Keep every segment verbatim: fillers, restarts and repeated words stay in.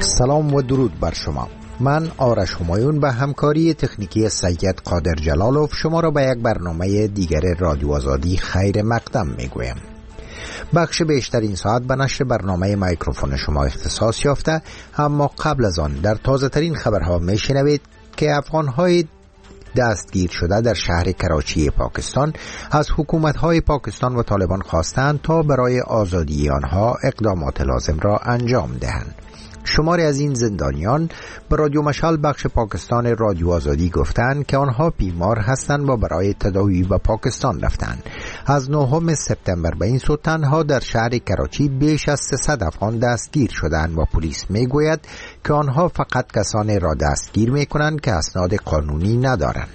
سلام و درود بر شما. من آرش همایون به همکاری تکنیکی سید قادر جلالوف شما را به یک برنامه دیگر رادیو آزادی خیر مقدم میگویم. بخش بیشتر این ساعت به نشر برنامه میکروفون شما اختصاص یافته، اما قبل از آن در تازه ترین خبرها میشنوید که افغانهای دستگیر شده در شهر کراچی پاکستان از حکومت‌های پاکستان و طالبان خواستند تا برای آزادی آنها اقدامات لازم را انجام دهند. شماری از این زندانیان به رادیو مشعل بخش پاکستان رادیو آزادی گفتند که آنها بیمار هستند و برای تداوی به پاکستان رفتند. از نهم سپتامبر به این سو تنها در شهر کراچی بیش از سیصد افغان دستگیر شدند و پلیس میگوید که آنها فقط کسانی را دستگیر میکنند که اسناد قانونی ندارند.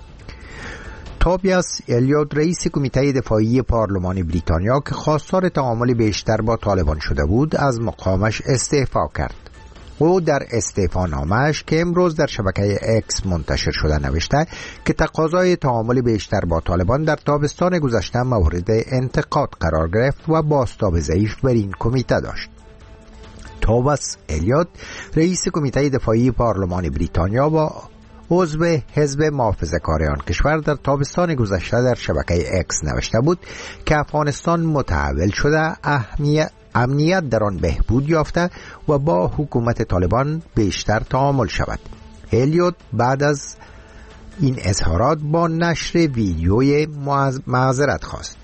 توبیاس الیوت رئیس کمیته دفاعی پارلمان بریتانیا که خواستار تعامل بیشتر با طالبان شده بود از مقامش استعفا کرد. او در استعفا نامه‌اش که امروز در شبکه اکس منتشر شده نوشته که تقاضای تعامل بیشتر با طالبان در تابستان گذشته مورد انتقاد قرار گرفت و بازتاب ضعیف بر این کمیته داشت. توبیاس الیوت رئیس کمیته دفاعی پارلمان بریتانیا و عضو حزب محافظه‌کار آن کشور در تابستان گذشته در شبکه اکس نوشته بود که افغانستان متحول شده، اهمیت امنیت در آن بهبود یافته و با حکومت طالبان بیشتر تعامل شود. الیوت بعد از این اظهارات با نشر ویدیوی معذرت خواست.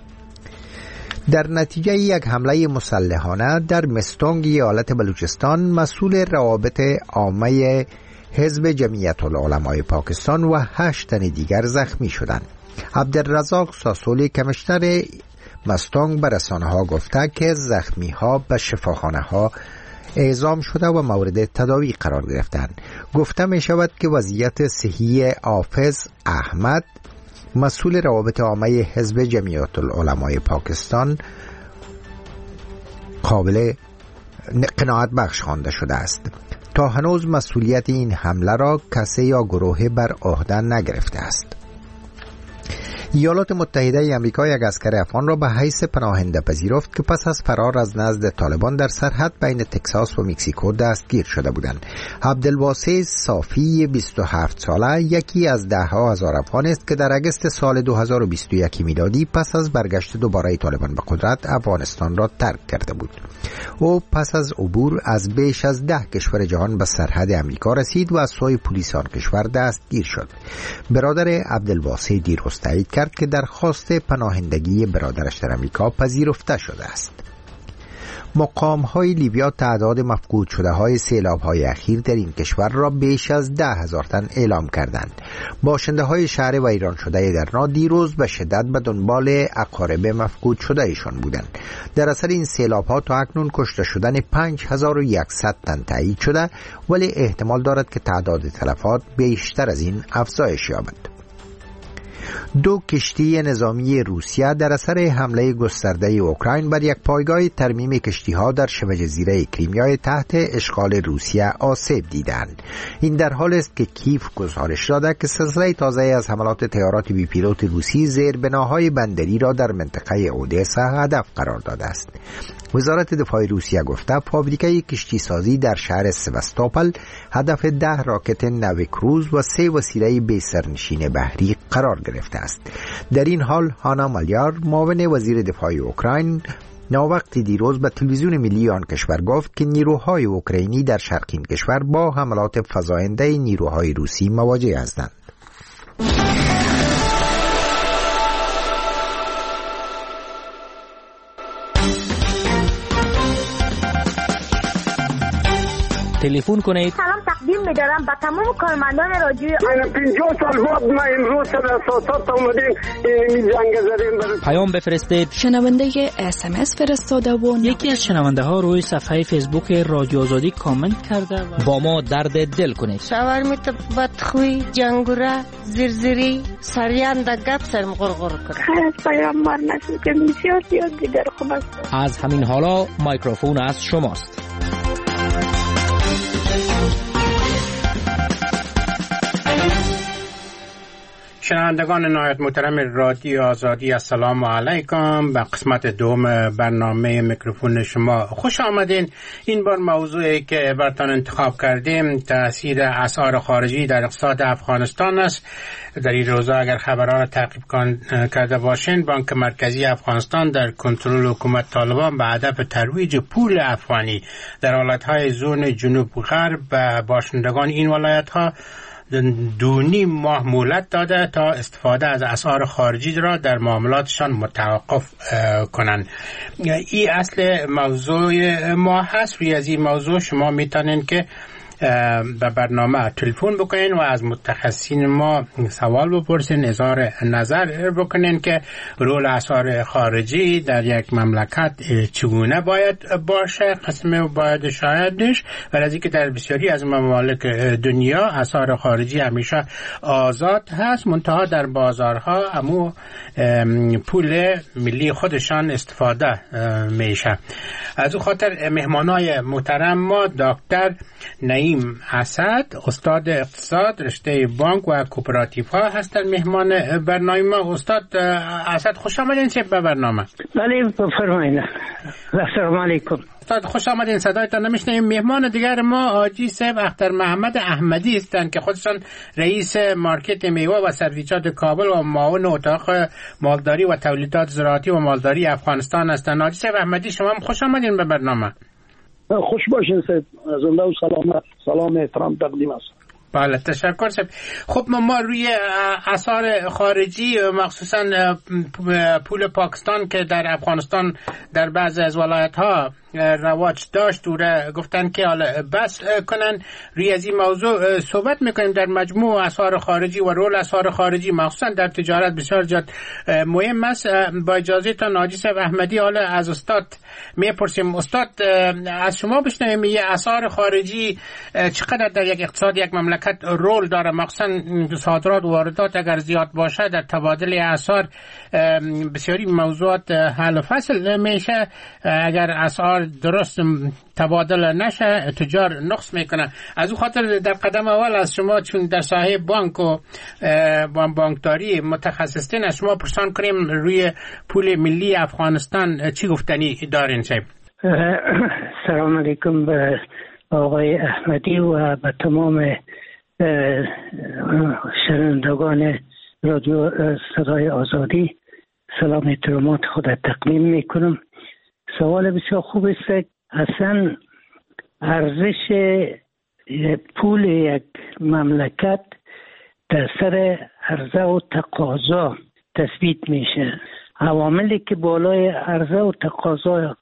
در نتیجه یک حمله مسلحانه در مستونگ ایالت بلوچستان مسئول روابط عامه حزب جمعیت العلماء پاکستان و هشت تن دیگر زخمی شدند. عبدالرزاق ساسولی کمشنر مستونگ به رسانه ها گفته که زخمی ها به شفاخانه ها اعزام شده و مورد تداوی قرار گرفتند. گفته می شود که وضعیت صحی حافظ احمد مسئول روابط عامه حزب جمعیت العلماء پاکستان قابل قناعت بخش خوانده شده است. تا هنوز مسئولیت این حمله را کسی یا گروه بر عهده نگرفته است. ایالات متحده آمریکا یک اسکر افغان را به حیث پناهنده پذیرفت که پس از فرار از نزد طالبان در سرحد بین تگزاس و مکزیکو دستگیر شده بودند. عبدالواسع صافی بیست و هفت ساله یکی از ده ها هزار افغان است که در اگست سال دو هزار و بیست و یک میلادی پس از برگشت دوباره طالبان به قدرت افغانستان را ترک کرده بود. او پس از عبور از بیش از ده کشور جهان به سرحد آمریکا رسید و از سوی پلیس آن کشور دستگیر شد. برادر عبدالواسع دیروز تایید کرد که درخواست پناهندگی برادرش در آمریکا پذیرفته شده است. مقام‌های لیبیا تعداد مفقود شده های سیلاب‌های اخیر در این کشور را بیش از ده هزار تن اعلام کردند. باشنده های شهر ویران شده درنا دیروز به شدت به دنبال اقارب مفقود شده ایشان بودند. در اثر این سیلاب‌ها تا اکنون کشته شدن پنج هزار و صد تن تایید شده، ولی احتمال دارد که تعداد تلفات بیشتر از این افزایش یابد. دو کشتی نظامی روسیه در اثر حمله گسترده اوکراین بر یک پایگاه ترمیم کشتی‌ها در شبه جزیره کریمیا تحت اشغال روسیه آسیب دیدند. این در حالی است که کیف گزارش داده که سلسله تازه از حملات طیارات بی پیلوت روسی زیربناهای بندری را در منطقه اودسا هدف قرار داده است. وزارت دفاع روسیه گفته فابریکه کشتی سازی در شهر سواستوپل هدف ده راکت ناوکروز و سه وسیله بی سرنشین بحری قرار گرفته است. در این حال هانا مالیار معاون وزیر دفاع اوکراین ناوقتی دیروز به تلویزیون ملی آن کشور گفت که نیروهای اوکراینی در شرق این کشور با حملات فزاینده نیروهای روسی مواجه هستند. تلفن کنید. سلام تقدیم می‌دارم به تمام کارمندان رادیو. من پنجاه سال بعد ما امروز در اساسات اومدیم این جنگ زدیم. پیام بفرستید. شنونده اس ام اس فرستاده و یکی از شنونده ها روی صفحه فیسبوک رادیو آزادی کامنت کرده و با ما درد دل کنید. شاور میت بدخوی جنگوره زرزری سریان د گپ سرم غرغر کرد. از پیام مار نشد که بسیار زیاد دیگر خوب است. از همین حالا میکروفون از شماست. شنوندگان نهایت محترم رادیو آزادی، السلام علیکم. به قسمت دوم برنامه میکروفون شما خوش آمدین. این بار موضوعی که براتون انتخاب کردیم تاثیر اسعار خارجی در اقتصاد افغانستان است. در این روزا اگر خبرها را تعقیب کرده باشین، بانک مرکزی افغانستان در کنترل حکومت طالبان به هدف ترویج پول افغانی در ولایت‌های زون جنوب غرب به باشندگان این ولایت‌ها دو نیم ماه مهلت داده تا استفاده از اسعار خارجی را در معاملاتشان متوقف کنند. این اصل موضوع ما هست. روی از این موضوع شما میتونین که به برنامه تلفن بکنین و از متخصصین ما سوال بپرسین، اظهار نظر بکنین که رول اسعار خارجی در یک مملکت چگونه باید باشه، قسم باید شایدش، و از اینکه در بسیاری از ممالک دنیا اسعار خارجی همیشه آزاد هست، منتها در بازارها امو پول ملی خودشان استفاده میشه. از او خاطر مهمانای محترم ما دکتر نعیم اسد، استاد اقتصاد رشته بانک و کوپراتیف ها هستن مهمان برنامه ما. استاد اسد خوش آمدین به برنامه. بله بفرمایید. السلام علیکم. استاد خوش آمدین. صدایتان نمیشنویم. مهمان دیگر ما آجی صاحب اختر محمد احمدی هستند که خودشان رئیس مارکت میوه و سبزیجات کابل و معاون اتاق مالداری و تولیدات زراعتی و مالداری افغانستان هستند. آجی صاحب احمدی شما هم خوش آمدین به برنامه. خوش باشین سید. زنده و سلامت. سلام احترام تقدیم است. بله تشکر سید. خب ما روی اسعار خارجی مخصوصا پول پاکستان که در افغانستان در بعضی از ولایت ها رواج داشت دوره گفتن که حالا بس کنن. روی از این موضوع صحبت میکنیم. در مجموع اسعار خارجی و رول اسعار خارجی مخصوصا در تجارت بسیار جد مهم است. با اجازه تا ناجی صاحب احمدی حالا از استاد میپرسیم. استاد از شما بشنویم یه اسعار خارجی چقدر در یک اقتصاد یک مملکت رول داره، مخصوصا صادرات و واردات اگر زیاد باشه در تبادل اسعار بسیاری موضوعات حل و فصل میشه. اگر اسعار درست تبادل نشه تجار نقص میکنه. از اون خاطر در قدم اول از شما چون در ساحه بانک و بانکداری متخصصین از شما پرسان کنیم روی پول ملی افغانستان چی گفتنی دارین شب؟ سلام علیکم به آقای احمدی و به تمام شنوندگان رادیو صدای آزادی سلام احترامات خود تقدیم میکنم. سوال بسیار خوب است. اصلا ارزش پول یک مملکت در سر عرضه و تقاضا تثبیت میشه. عواملی که بالای عرضه و تقاضا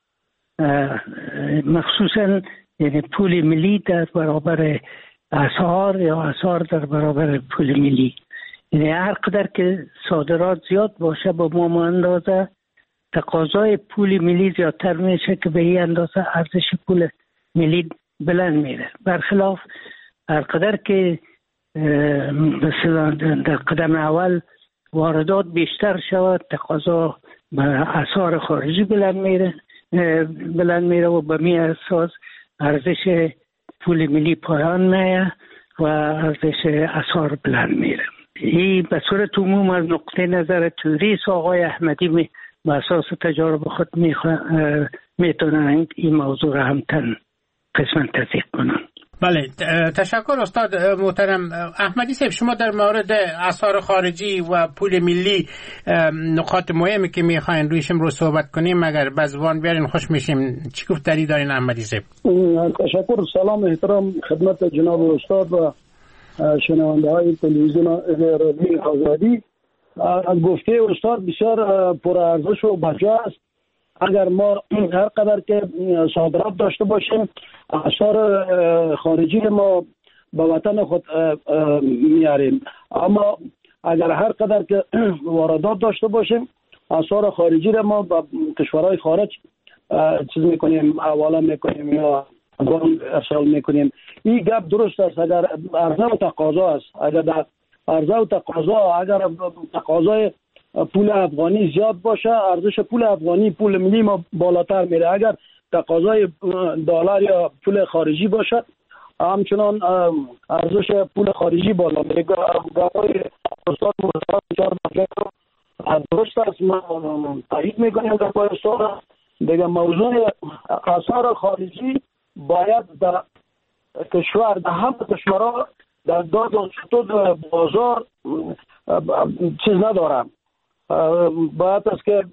مخصوصا یعنی پول ملی در برابر اسعار یا اسعار در برابر پول ملی، یعنی هر قدر که صادرات زیاد باشه با ما اندازه تقاضای پول ملی زیادتر میشه که به این اندازه ارزش پول ملی بلند میره. برخلاف هر قدر که مثلا در قدم اول واردات بیشتر شود تقاضا به اسعار خارجی بلند میره بلند میره و به می اساس ارزش پول ملی پایان میه و ارزش اسعار بلند میره. این به صورت عموم از نقطه نظر توریست آقای احمدی می به اساس تجارب خود میتونن این موضوع را هم تن قسمت تصدیق کنن. بله تشکر استاد محترم احمدی صاحب. شما در مورد اسعار خارجی و پول ملی نقاط مهمی که میخواین رویشم رو صحبت کنیم اگر به زبان بیارین خوش میشیم. چی گفتاری دارین احمدی صاحب؟ تشکر. سلام احترام خدمت جناب استاد و شنونده های تلویزیون رادیو آزادی. از گفته استاد بسیار پرارزش و بجا است. اگر ما هر قدر که صادرات داشته باشیم اسعار خارجی ما به وطن خود میاریم، اما اگر هر قدر که واردات داشته باشیم اسعار خارجی را ما به کشورهای خارج چیز میکنیم، حواله میکنیم یا ارسال میکنیم. این گپ درست است اگر عرضه و تقاضا است. اگر در عرضه و تقاضا اگر تقاضای پول افغانی زیاد باشه ارزش پول افغانی پول ملی ما بالاتر میره. اگر تقاضای دلار یا پول خارجی باشه همچنان ارزش پول خارجی بالا میره. گاهی استاد مصطفی بسیار درست است، ما تایید میکنیم در پای استاد. دیگه موضوع آثار خارجی باید در کشور، در همه کشورها در داد و ستود بازار چیز ندارم، باید است که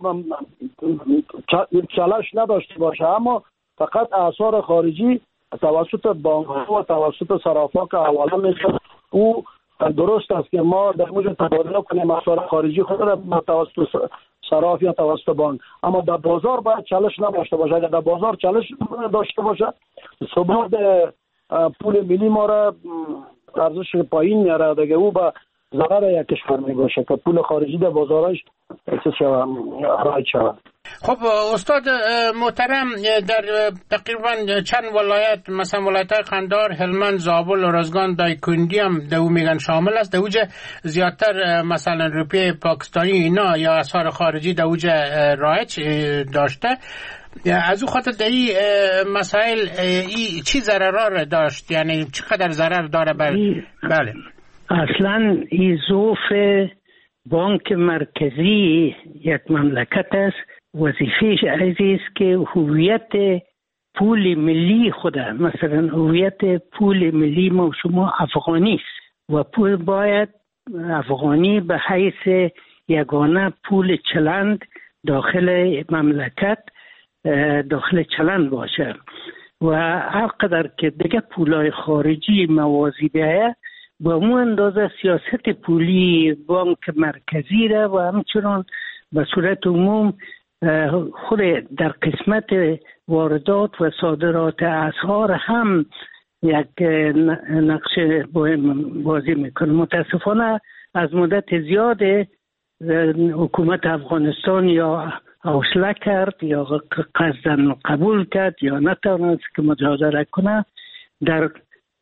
چالش نداشته باشه، اما فقط آثار خارجی توسط بانک و توسط صرافا که حواله میشه او درست است که ما در موجب تبادله کنیم آثار خارجی خود را توسط صراف یا توسط بانک، اما در بازار باید چالش نداشته باشه. اگر در بازار چالش داشته باشه ثبات پول ملی ما را ارزش پایین میاره، دیگه او به ضرر یک کشور می باشه که پول خارجی در بازارش چیز شود، رایج شود. خب استاد محترم، در تقریبا چند ولایت مثلا ولایت قندهار، هلمند، زابل، ارزگان، دایکنډي هم دو میگن شامل است. دوجه زیادتر مثلا روپیه پاکستانی اینا یا اثار خارجی دوجه رایج داشته. از او خاطر در این مسائل ای چی ضرر داشت، یعنی چقدر ضرر داره بر بله اصلا این ظروف بانک مرکزی یک مملکت است، وظیفهش عزیز که هویت پول ملی خود، مثلا هویت پول ملی ما شما افغانی است و پول باید افغانی به حیث یگانه پول چلند داخل مملکت داخل چلند باشه و هر قدر که دیگه پولای خارجی موازی بیاید با اون اندازه سیاست پولی بانک مرکزی را و همچنان به صورت عموم خود در قسمت واردات و صادرات اسعار هم یک نقش مهم بازی میکنه. متاسفانه از مدت زیاد حکومت افغانستان یا حوصله کرد یا قصداً قبول کرد یا نتوانست که مجادله کنه در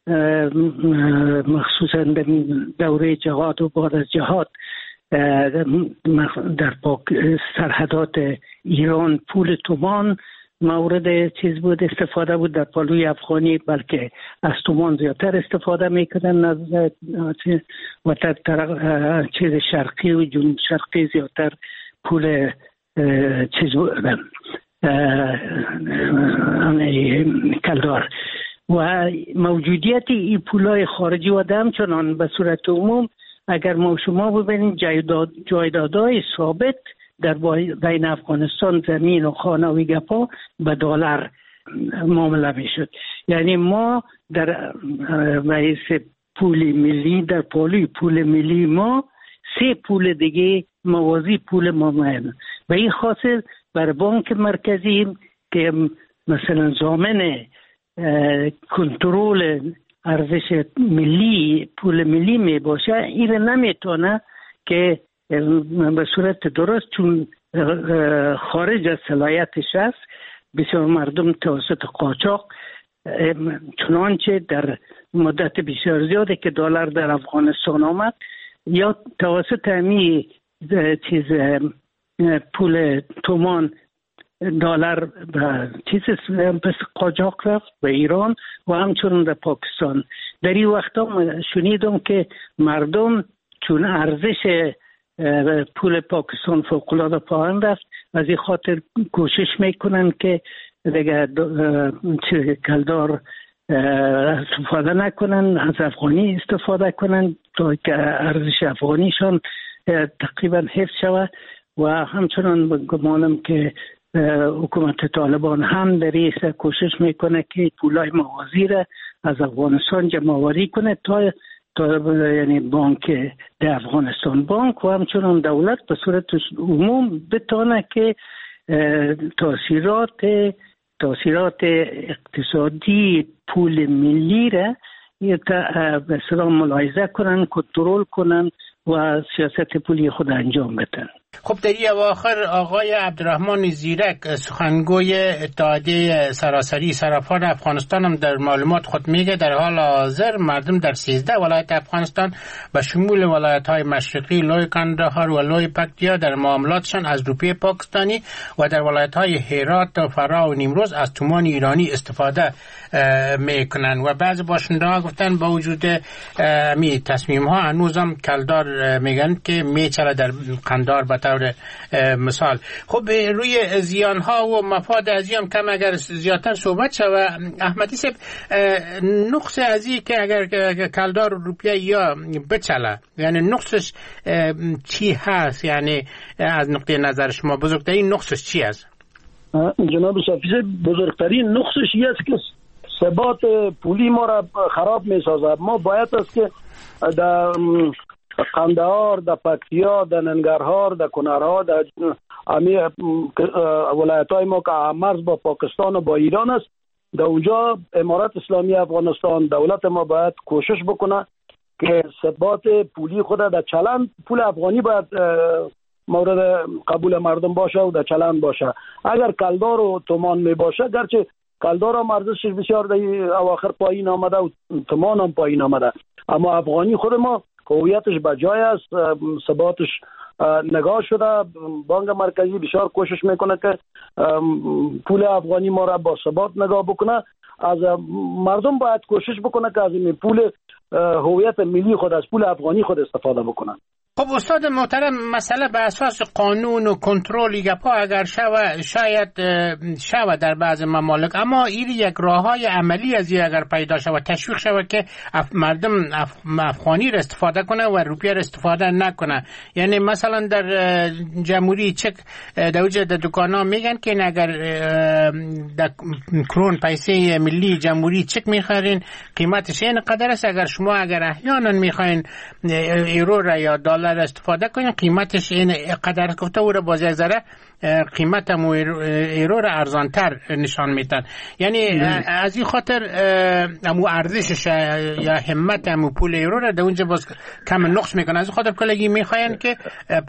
مخصوصا در دوره جهاد و بعد از جهاد در سرحدات ایران پول تومان مورد چیز بود، استفاده بود. در پالوی افغانی بلکه از تومان زیادتر استفاده میکردن و در چیز شرقی و جنوب شرقی زیادتر پول چیز بودن کلدار و موجودیت این پولای خارجی و همچنان به صورت عموم اگر ما شما ببینید جایداد جایدادهای ثابت در بین افغانستان زمین و خانه و گپا به دلار معامله میشد. یعنی ما در حیث پول ملی در پولوی پول ملی ما سه پول دیگه موازی پول ما مهم و این خاصه بر بانک مرکزی که مثلا ضامن کنترل ارزش ملی پول ملی می باشه، این نمیتونه که به صورت درست چون خارج از صلاحیتش است بسیار مردم توسط قاچاق، چنانچه در مدت بسیار زیاده که دلار در افغانستان آمد یا توسط همی چیز پول تومان دلار به چیز پس قاچاق رفت به ایران و همچنان در پاکستان. در این وقتا شنیدم که مردم چون ارزش پول پاکستان فوق‌العاده پایین رفت از این خاطر کوشش میکنن که دیگه کلدار استفاده نکنن، از افغانی استفاده کنن تا که ارزش افغانیشان تقریبا حفظ شود و همچنان گمانم که حکومت طالبان هم در این کوشش میکنه که پولای موازی را از افغانستان جمع‌آوری کنه تا تا یعنی بانک در افغانستان بانک و همچنان دولت به صورت عموم بتونه که تاثیرات تاثیرات اقتصادی پول ملی را به اصطلاح ملاحظه کنن، کنترل کنن و سیاست پولی خود انجام بدن. خب در این اواخر آقای عبدالرحمن زیرک سخنگوی اتحادیه سراسری صرافان افغانستان هم در معلومات خود میگه در حال حاضر مردم در سیزده ولایت افغانستان به شمول ولایت های مشرقی لوی کندهار و لوی پکتیا در معاملاتشان از روپیه پاکستانی و در ولایت های هرات و فرا و نیمروز از تومان ایرانی استفاده میکنن و بعض باشنده ها گفتن با وجود می تصمیم ها هنوزم کلدار میگن که میچره در قندار به طور مثال. خب روی زیان ها و مفاد از هم کم اگر زیادتر صحبت شود احمدی صاحب، نقص از این که اگر کلدار روپیه یا بچله یعنی نقصش چی هست؟ یعنی از نقطه نظر شما بزرگترین نقصش چی است؟ جناب صافی بزرگترین نقصش این است که ثبات پولی ما را خراب می سازد. ما باید است که در قندهار، در پکتیا، در ننگرهار، در کنرها، در امی ولایت های ما که مرز با پاکستان و با ایران است، در اونجا امارت اسلامی افغانستان دولت ما باید کوشش بکنه که ثبات پولی خود در چلن پول افغانی باید مورد قبول مردم باشه و در چلن باشه. اگر کلدار و تومان می باشه، گرچه کلدار هم ارزشش بسیار در اواخر پایین آمده و تومان هم پایین آمده، اما افغانی خود ما هویتش بجای است، ثباتش نگاه شده. بانک مرکزی بسیار کوشش میکنه که پول افغانی ما را با ثبات نگاه بکنه. از مردم باید کوشش بکنه که از این پول هویت ملی خود، از پول افغانی خود استفاده بکنن. خب استاد محترم، مسئله به اساس قانون و کنترل گپا اگر شود شاید شود در بعض ممالک، اما این یک راههای عملی از این اگر پیدا شود تشویق شود که اف مردم اف افغانی را استفاده کنه و روپیه را استفاده نکنه. یعنی مثلا در جمهوری چک در وجود دکانا میگن که اگر در کرون پیسه ملی جمهوری چک میخرین قیمتش این قدر است، اگر شما اگر احیانا میخواین یورو را یا دلار استفاده کنین قیمتش این قدر گفته او را باز یک ذره قیمت هم ایرو را ارزانتر نشان میدن. یعنی از این خاطر امو ارزشش یا همت امو پول ایرو را در اونجا باز کم نقص میکنه. از این خاطر کلگی میخواین که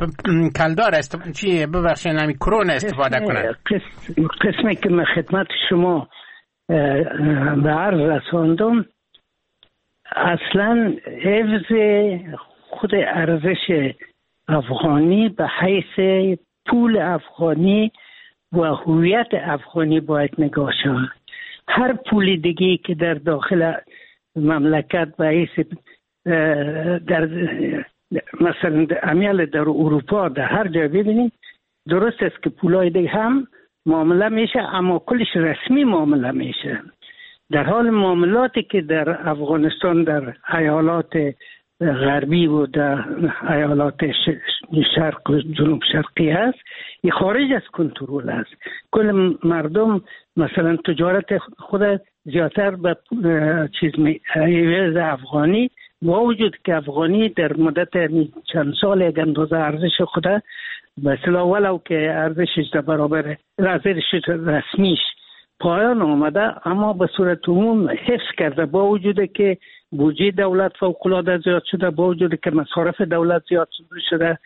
کلدار است چی ببخشین نمی کرون استفاده کنن. قسمی که من خدمت شما به عرض رساندم اصلا حفظ خود ارزش افغانی به حیث پول افغانی و هویت افغانی باید نگاه شود. هر پول دیگه که در داخل مملکت به حیث در مثلا امیال در اروپا در هر جا ببینید درست است که پولای دیگه هم معامله میشه، اما کلش رسمی معامله میشه. در حال معاملاتی که در افغانستان در ایالات غربی و در ایالات شرق و جنوب شرقی هست، این خارج از کنترل است. کل مردم مثلا تجارت خود زیادتر به چیز می عوض افغانی، با وجود که افغانی در مدت چند سال یک اندازه ارزش خود به اصطلاح ولو که ارزشش در برابر ارزش رسمیش پایان آمده، اما به صورت عموم حفظ کرده. با وجود که بودجه دولت فوق‌العاده زیاد شده، با وجود که مصارف دولت زیاد شده،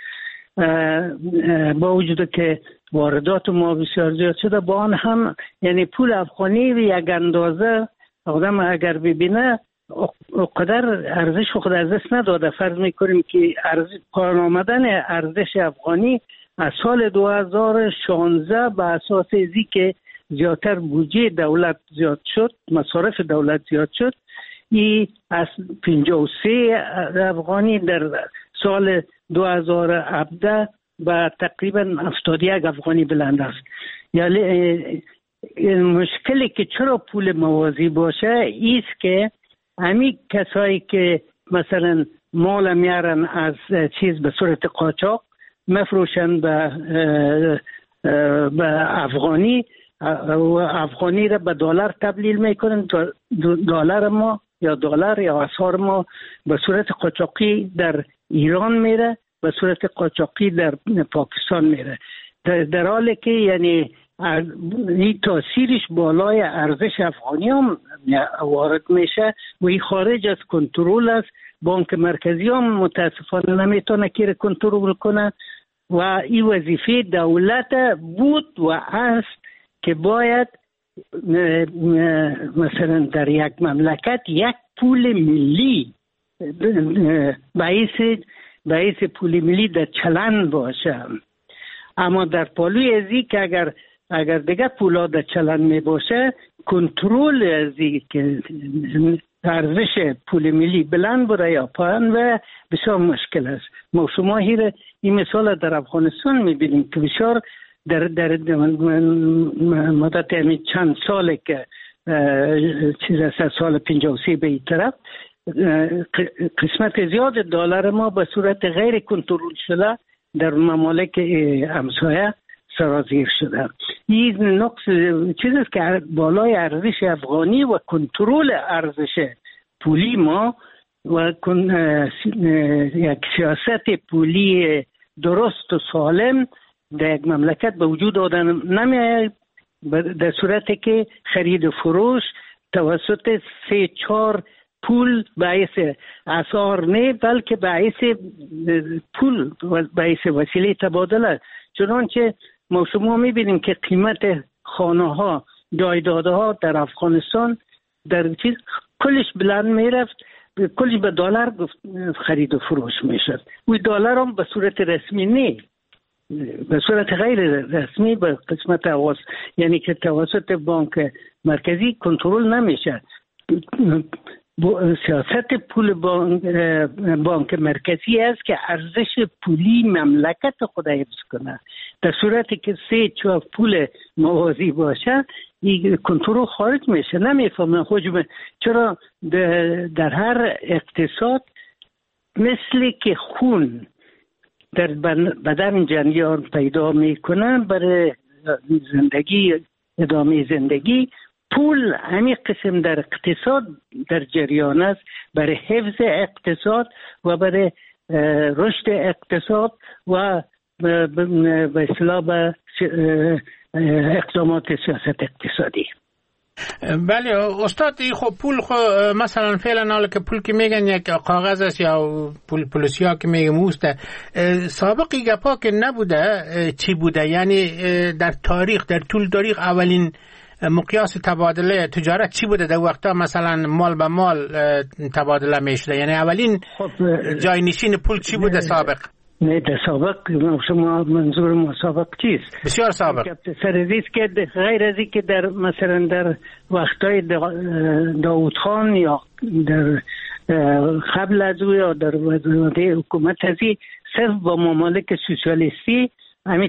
با وجود که واردات ما بسیار زیاد شده، با آن هم یعنی پول افغانی یک اندازه آدم اگر ببینه قدر ارزش خود از دست نداده. فرض میکنیم که ارزش پایان آمدن ارزش افغانی از سال دو هزار و شانزده به اساس ازی که زیادتر بودجه دولت زیاد شد، مصارف دولت زیاد شد، ای از پنجاه و سه افغانی در سال دو هزار و هفده به تقریبا هفتاد و یک افغانی بلند است. یعنی مشکلی که چرا پول موازی باشه ایست که همین کسایی که مثلا مال میارن از چیز به صورت قاچاق مفروشن به به افغانی و افغانی را به دلار تبدیل میکنن. دلار ما یا دلار یا اسعار ما به صورت قاچاقی در ایران میره، به صورت قاچاقی در پاکستان میره، در حالی که یعنی این تاثیرش بالای ارزش افغانی هم وارد میشه و این خارج از کنترل است. بانک مرکزی هم متاسفانه نمیتونه که کنترل کنه و این وظیفه دولت بود و است که باید مثلا در یک مملکت یک پول ملی باعث باعث پول ملی در چلن باشه. اما در پالوی ازی که اگر اگر دیگه پولا در چلن می باشه، کنترل ازی که ارزش پول ملی بلند بره یا پایین و بسیار مشکل است. ما شما هیر این مثال در افغانستان میبینیم که بسیار در در مدت همین چند ساله که چیز از سال پنجاه و سه به این طرف قسمت زیاد دلار ما به صورت غیر کنترل شده در ممالک همسایه سرازیر شده. این نقص چیز است که بالای ارزش افغانی و کنترل ارزش پولی ما و یک سیاست پولی درست و سالم در یک مملکت به وجود آدن نمیاد، در صورتی که خرید و فروش توسط سه چهار پول باعث اسعار نه بلکه باعث پول و باعث وسیله تبادله. چنانچه ما شما میبینیم که قیمت خانه ها جایداده ها در افغانستان در چیز کلش بلند میرفت، کلش به دلار خرید و فروش میشد. و دلار هم به صورت رسمی نه، به صورت غیر رسمی به قسمت عوض، یعنی که توسط بانک مرکزی کنترل نمیشه. سیاست پول بانک, بانک مرکزی است که ارزش پولی مملکت خود حفظ کنه. در صورتی که سه چهار پول موازی باشه این کنترل خارج میشه. نمیفهمم حجم چرا در هر اقتصاد مثل که خون در بدن جریان پیدا میکنه برای زندگی ادامه زندگی، پول همین قسم در اقتصاد در جریان است برای حفظ اقتصاد و برای رشد اقتصاد و به اصطلاح به اقدامات سیاست اقتصادی. بله استاد، خب پول خب مثلا فعلا حالا که پول که میگن یک کاغذ است یا پول پولسیا که میگن موسته، سابقی گپا که نبوده چی بوده؟ یعنی در تاریخ در طول تاریخ اولین مقیاس تبادله تجارت چی بوده؟ در وقتا مثلا مال به مال تبادله میشده، یعنی اولین جای نشین پول چی بوده سابق؟ نه در سابق شما منظور ما سابق چیست؟ بسیار سابق سرزیست که غیر از که در مثلا در وقتای داود خان یا در قبل از او یا در وضعیت حکومت ازی صرف با ممالک سوسیالیستی همین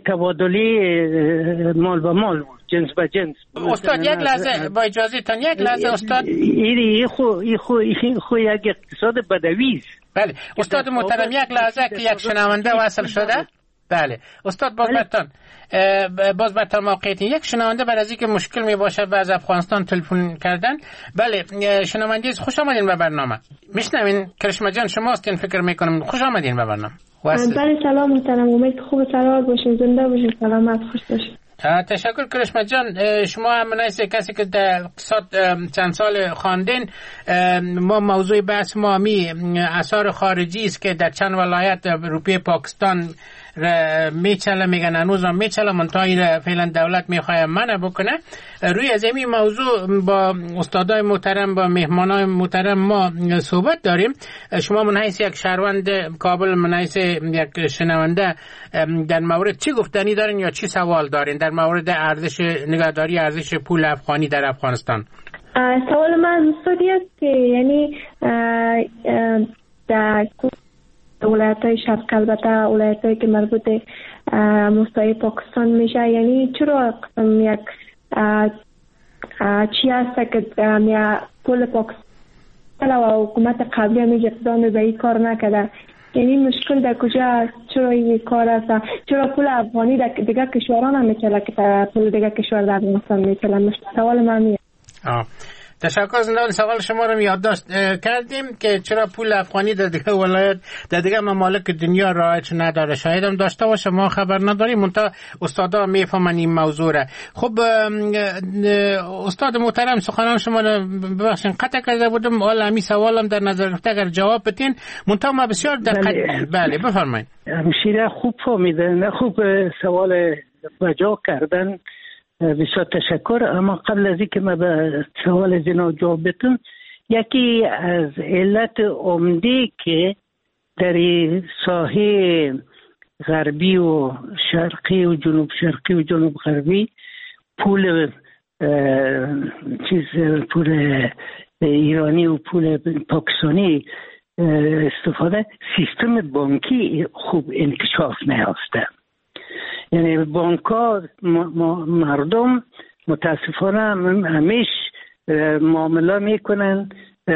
تبادله مال به مال بود، جنس به جنس. استاد یک لحظه با اجازه تان یک لحظه استاد، این خو این خو این خو یک اقتصاد بدوی است. بله استاد محترم یک لحظه که یک شنونده وصل شده. بله استاد باز برتان باز برتان موقعیتین یک شنونده بعد از اینکه مشکل می باشه و از افغانستان تلفن کردن. بله شنونده خوش آمدین به برنامه. میشنوین کرشمه جان شما هستین فکر میکنم. خوش آمدین به برنامه. بله سلام محترم، امید خوب سلامت باشین، زنده باشین، سلامت خوش باشین. تشکر کرشمه جان. شما هم مناسب کسی که در اقتصاد چند سال خواندین، ما موضوع بحث ما می آثار خارجی است که در چند ولایت روپی پاکستان میچله، میگن هنوز هم میچله، منتهی فعلا دولت میخواه منع بکنه. روی از این موضوع با استادای محترم با مهمانای محترم ما صحبت داریم. شما من حیث یک شهروند کابل، من حیث یک شنونده در مورد چی گفتنی دارین یا چی سوال دارین در مورد ارزش نگهداری ارزش پول افغانی در افغانستان؟ سوال من استادی است که یعنی در ولایت‌های شرق، البته ولایت‌هایی که مربوط به مستوی پاکستان میشه، یعنی چرا یک چی هست که پول پاکستان و حکومت قبلی همیشه اقدام به این کار نکرده؟ یعنی مشکل در کجا است؟ چرا این کار است؟ چرا پول افغانی در دیگر کشوران هم میچله که پول دیگر کشور در افغانستان میچله؟ سوال من میه. تشکر زندان. سوال شما رو یادداشت کردیم که چرا پول افغانی در دیگه ولایت در دیگه ممالک دنیا رایج نداره. شاید هم داشته باشه، ما خبر نداریم، منتها استادا میفهمن این موضوع را. خب استاد محترم سخنان شما رو ببخشید قطع کرده بودم، حالا همین سوالم در نظر گرفته اگر جواب بدین، منتها ما بسیار دقت. بله بفرمایید. همشیره خوب فهمیدن، خوب سوال وجا کردن، بسیار تشکر. اما قبل از اینکه ما به سوال جناب جواب بدم، یکی از علت عمده که در ساحه غربی و شرقی و جنوب شرقی و جنوب غربی پول چیز پول ایرانی و پول پاکستانی استفاده، سیستم بانکی خوب انکشاف نیافته. یعنی بانک ها مردم متاسفانه همیش معامله میکنن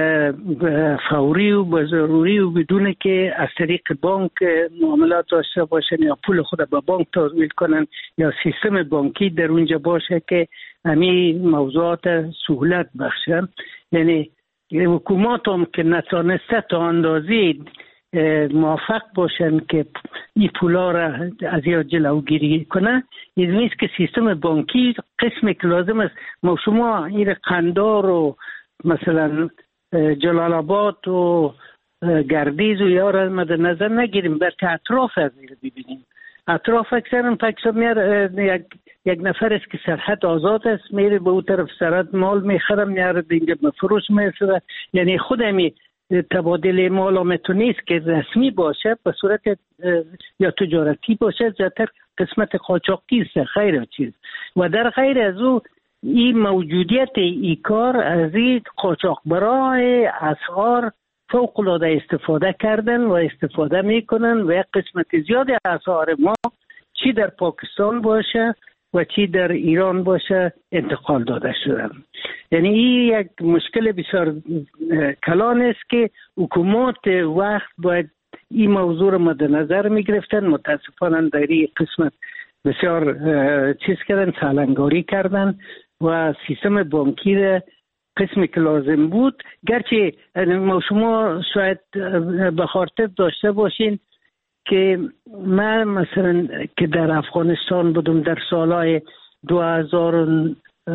فوری و به ضروری و بدون که از طریق بانک معاملات داشته باشن یا پول خود به بانک تحویل کنن یا سیستم بانکی در اونجا باشه که همین موضوعات سهولت بخشن. یعنی حکومات هم که نتانسته تا اندازی موافق باشن که این پولا را از یا جلوگیری کنه، این نیست که سیستم بانکی قسمی که لازم است. ما شما این قندار و مثلا جلال آباد و گردیز و یارا مد نظر نگیریم، بلکه اطراف از این ببینیم. اطراف اکثرا پاکستان میاره، یک یک نفر است که سرحد آزاد است، میره به اون طرف سرحد مال میخره میاره اینجا فروش میشه. یعنی خودمی تبادل مال آمتونیست که رسمی باشه به صورت یا تجارتی باشه، زیادتر قسمت قاچاقی است، خیر چیز. و در غیر از او این موجودیت ای کار از این قاچاق برای اسعار فوق العاده استفاده کردن و استفاده میکنن و یک قسمت زیاد اسعار ما چی در پاکستان باشه و چی در ایران باشه انتقال داده شدن. یعنی این یک مشکل بسیار کلان است که حکومات وقت باید این موضوع رو مد نظر می گرفتن. متاسفانه در این قسمت بسیار چیز کردن، سالنگاری کردن و سیستم بانکی را قسمی که لازم بود، گرچه ما شما شاید به خاطر داشته باشین که من مثلا که در افغانستان بودم در سالهای دو هزار و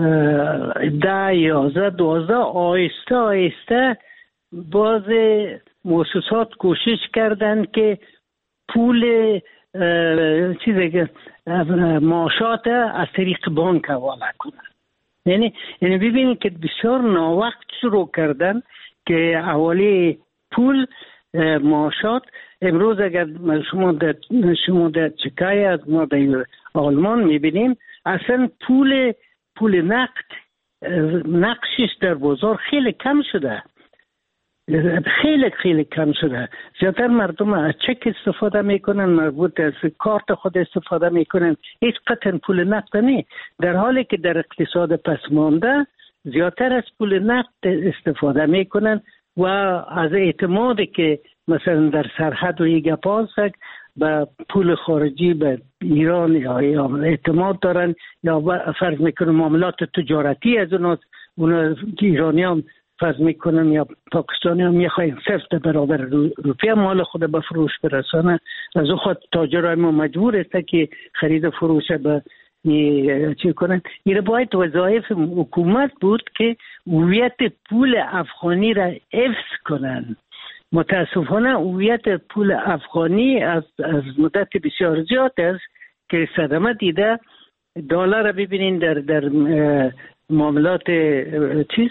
ده یازده دوازده آهسته آهسته باز مؤسسات کوشش کردن که پول چیزی که معاشات از طریق بانک حواله کنن. یعنی یعنی ببینید که بسیار ناوقت شروع کردن که حواله پول معاشات. امروز اگر شما در شما در چکای از ما در آلمان میبینیم اصلا پول پول نقد نقشش در بازار خیلی کم شده، خیلی خیلی کم شده. زیادتر مردم از چک استفاده میکنن، مربوط از کارت خود استفاده میکنن، هیچ قطعا پول نقد نه، در حالی که در اقتصاد پسمانده زیادتر از پول نقد استفاده میکنن و از اعتمادی که مثلا در سرحد و یک پاسک به پول خارجی به ایران یا اعتماد دارن یا فرض میکنن معاملات تجارتی از اون اون ایرانی هم فرض میکنن یا پاکستانی هم میخواین سفت برابر روپیه مال خود به فروش برسانه. از او خود تاجرای ما مجبور است که خرید فروش به چی کنن. این باید وظایف حکومت بود که هویت پول افغانی را حفظ کنن. متاسفانه هویت پول افغانی از از مدت بسیار زیاد است که صدمه دیده. دلار را ببینین در در معاملات چیز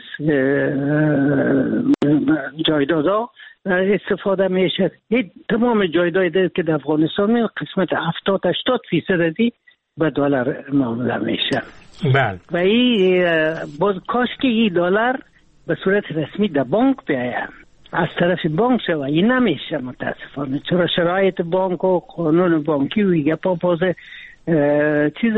جایدادها استفاده میشه. تمام جایداد که در افغانستان می قسمت هفتاد هشتاد فیصد ازی به دلار معامله میشه. بله. و این باز کاش که این دلار به صورت رسمی در بانک بیاید، از طرف بانک شوه. این نمیشه متاسفانه، چرا شرایط بانک و قانون بانکی و یه پا باز چیز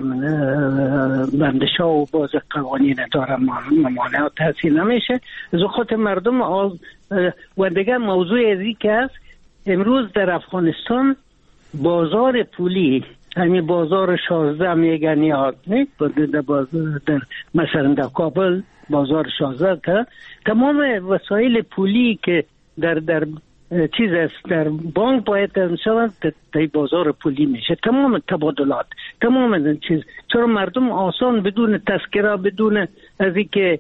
بندشا و باز قوانین داره ممانعات تحصیل نمیشه. از خود مردم آز و دیگه موضوع ازی که است امروز در افغانستان بازار پولی، همین بازار شازده میگن یاد نه در, در مثلا در کابل بازار شازده که تمام وسایل پولی که در در چیز است در بانک باید شوند در بازار پولی میشه، تمام تبادلات تمام چیز. چرا مردم آسان بدون تذکره بدون از اینکه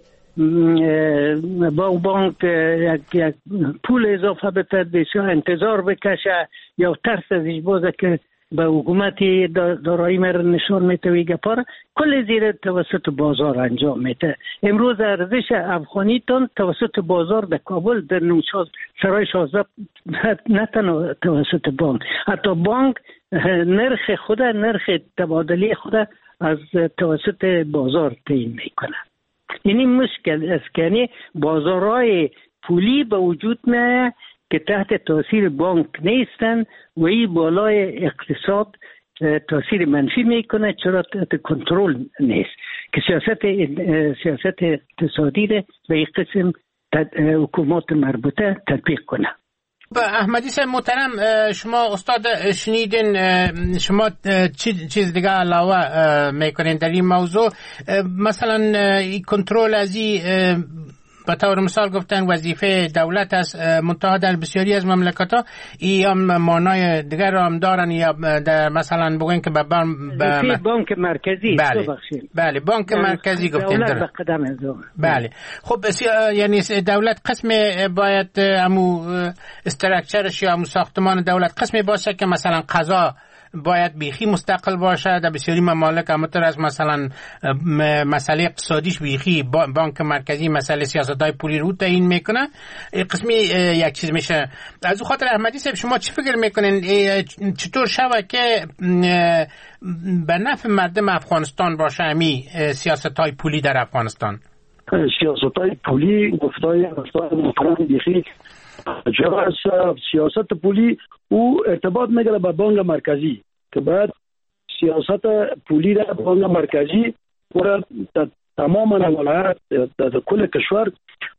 با بانک یک, یک پول اضافه بده بسیار انتظار بکشه یا ترس از اجبازه که به حکومتی دارایی مر نشان میده و گپار کل زیر توسط بازار انجام میده. امروز ارزش افغانی تن توسط بازار در کابل در نوشاز سرای شازده نه تنها توسط بانک، حتی بانک نرخ خود نرخ تبادلی خود از توسط بازار تعیین میکنه. یعنی مشکل است که یعنی بازارهای پولی به وجود میاد که تحت تاثیر بانک نیستن و این بالای اقتصاد تاثیر منفی میکنه، چرا تحت کنترل نیست که سیاست سیاست اقتصادی ده به این قسم حکومت مربوطه تطبیق کنه. احمدی صاحب محترم، شما استاد شنیدین، شما چی چیز دیگه علاوه میکنین در این موضوع؟ مثلا کنترل از این به طور مثال گفتن وظیفه دولت است، منتها در بسیاری از مملکت‌ها ای هم معنای دیگر هم دارن، یا در مثلا بگوین که به بانک بانک مرکزی. بله بله بانک مرکزی گفتین در قدم ازام. بله خب یعنی دولت قسم باید امو استراکچرش یا امو ساختمان دولت قسمی باشه که مثلا قضا باید بیخی مستقل باشه. در بسیاری ممالک همونطور از مثلا مسئله اقتصادیش بیخی بانک مرکزی مسئله سیاست‌های پولی رو تعیین میکنه، قسمی یک چیز میشه. از اون خاطر احمدی صاحب شما چی فکر میکنین چطور شوه که به نفع مردم افغانستان باشه امی سیاست‌های پولی در افغانستان؟ سیاست‌های پولی گفتای گفتای محترم بیخی جا از سیاست پولی او ارتباط میگره به بانک مرکزی که باید سیاست پولی را بانک مرکزی پورا تمام ولایت در کل کشور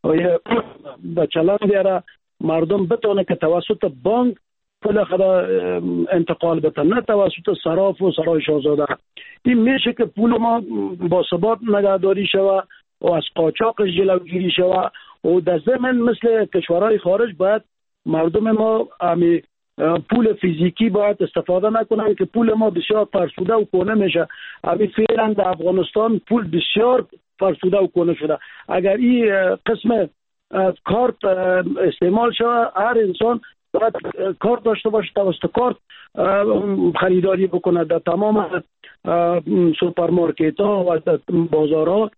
به چلان بیاره، مردم بتونه که توسط بانک پول خود انتقال بده، نه توسط صراف و سرای شاهزاده. این میشه که پول ما با ثبات نگهداری شوه و از قاچاقش جلوگیری شوه و در ضمن مثل کشورهای خارج باید مردم ما امی پول فیزیکی باید استفاده نکنن که پول ما بسیار فرسوده و کهنه میشه. امی فعلا در افغانستان پول بسیار فرسوده و کهنه شده. اگر این قسم کارت استعمال شود هر انسان باید کارت داشته باشه، توسط کارت خریداری بکنه. در تمام سوپرمارکت ها و بازارها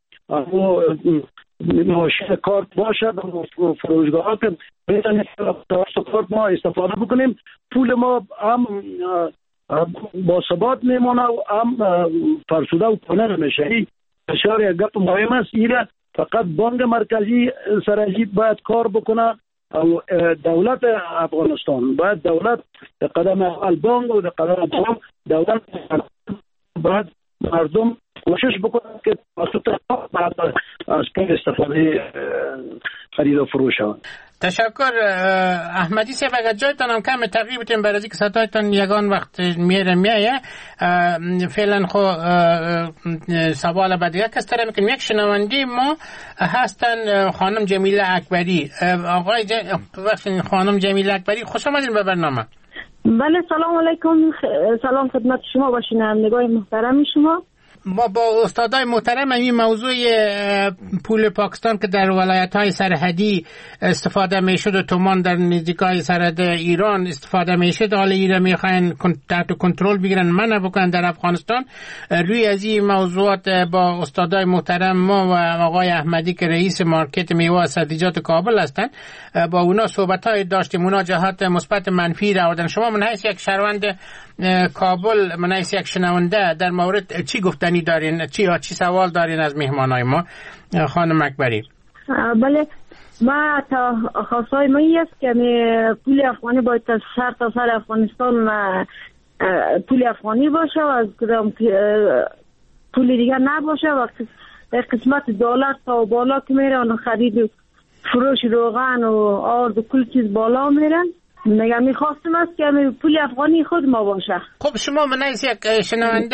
ماشین کارت باشه، فروشگاه ها که بتونیم توسط کارت ما استفاده بکنیم. پول ما هم با ثبات میمونه و هم فرسوده و کنه نمیشه. این بسیار یک گپ مهم است. ایره فقط بانک مرکزی سرجیت باید کار بکنه او دولت افغانستان باید دولت در قدم اول بانک و در قدم دوم دولت باید مردم کوشش بکنن که واسطه بعد از پول استفاده خرید و فروش ها. تشکر احمدی صاحب. اگر جایتان هم کم تغییر بتیم برای که صدایتان یگان وقت میره میایه فعلا خو سوال بعد یک کس تره میکنیم. یک شنوندی ما هستن خانم جمیله اکبری. آقای جم... خانم جمیله اکبری خوش آمدین به برنامه. بله سلام علیکم، سلام خدمت شما و شنوندگان محترم شما. ما با استادای محترم این موضوع پول پاکستان که در ولایت‌های سرحدی استفاده میشد و تومان در نزدیکای سرحد ایران استفاده میشد، حالا ایران میخواین تحت کنترل بگیرن منع بکنن در افغانستان. روی از این موضوعات با استادای محترم ما و آقای احمدی که رئیس مارکت میوه و سبزیجات کابل هستن با اونا صحبت‌های داشتیم. اونا جهات مثبت منفی را آوردن. شما من حیث یک شهروند کابل، من حیث یک شنونده در مورد چی گفتنی دارین؟ چی ها چی سوال دارین از مهمانای ما خانم اکبری؟ بله ما تا خواستای ما این است که پول افغانی باید تا سر تا سر افغانستان پول افغانی باشه و از کدام پول دیگر نباشه و قسمت دلار تا بالا که میره خرید فروش روغن و آرد و کل چیز بالا میرن میگم میخواستم است که پول افغانی خود ما باشه. خب شما منیز یک شنونده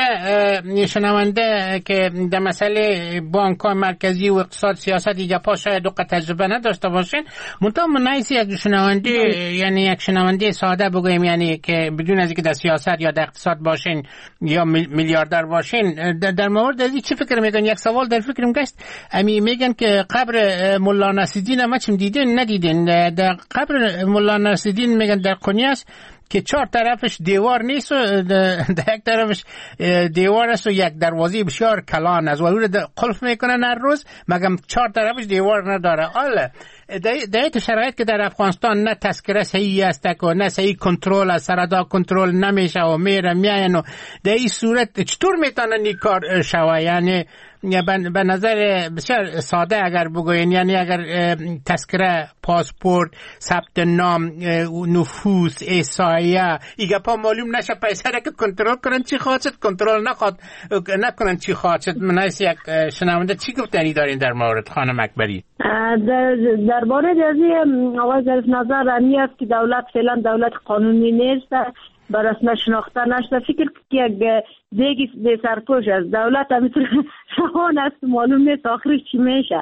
شنونده که در مسئله بانک های مرکزی و اقتصاد سیاست دیگه پا شاید دو تجربه نداشته باشین، منتها منیز یک شنونده یعنی یک شنونده ساده بگویم، یعنی که بدون از اینکه در سیاست یا در اقتصاد باشین یا میلیاردر باشین، در مورد از چی فکر میکنن؟ یک سوال در فکرم گشت، امی میگن که قبر مولا نصیرالدین ما چم دیدین ندیدین؟ در قبر مولا نصیرالدین میگن در قونیاس که چهار طرفش دیوار نیست و در یک طرفش دیوار است و یک دروازه بسیار کلان است و او رو قلف میکنن هر روز، مگم چهار طرفش دیوار نداره. حالا در این شرایط که در افغانستان نه تذکره صحیح است و نه صحیح کنترل است، سردا کنترل نمیشه و میره میاین، و در این صورت چطور میتونن این کار شوه؟ یعنی به نظر بسیار ساده اگر بگوین، یعنی اگر تذکره، پاسپورت، ثبت نام، نفوس، احصایه ایگه پا معلوم نشه، پیسه را که کنترل کنن چی خواهد شد، کنترل نخواد نکنن چی خواهد شد. منایس یک شنونده چی گفتنی دارین در مورد خانم اکبری؟ در باره جزی آواز ظرف نظر امی است که دولت فعلا دولت قانونی نیست، بر رسم شناخته نشده. فکر که یک دیگی به سرپوش است، دولت همینطور شهان است، معلوم نیست آخرش چی میشه.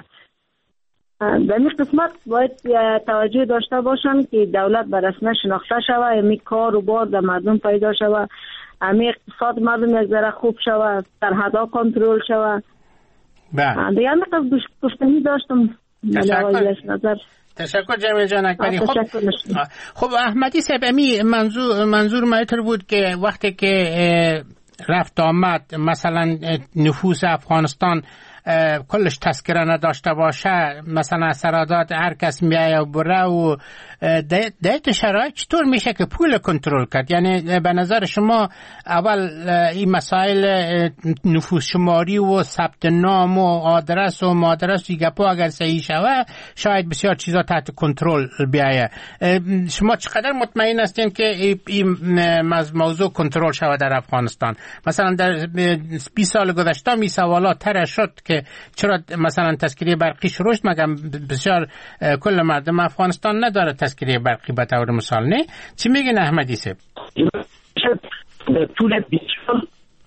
در این قسمت باید توجه داشته باشن که دولت بر رسم شناخته شوه، امی کار و بار در مردم پیدا شوه، امی اقتصاد مردم یک ذره خوب شوه، سرحدها کنترل شوه. بله دیگه همین قسم گفتنی داشتم. تشکر. تشکر جمیل جان اکبری. خب خب احمدی صاحب، امی منظور منظور مایتر بود که وقتی که رفت آمد مثلا نفوس افغانستان کلش تذکره نداشته باشه، مثلا سرادات هر کس میایه و بره، و در این شرایط چطور میشه که پول کنترل کرد؟ یعنی به نظر شما اول این مسائل نفوس شماری و ثبت نام و آدرس و مادرس و گپا اگر صحیح شوه، شاید بسیار چیزا تحت کنترل بیایه. شما چقدر مطمئن هستین که این موضوع کنترل شوه در افغانستان؟ مثلا در بیست سال گذشته می سوالات طرح شد که چرا مثلا تذکره برقی شروع شد، مگم بسیار کل مردم افغانستان نداره تذکره برقی به طور مثال. نه چی میگن احمدی صاحب؟ طول بیست سال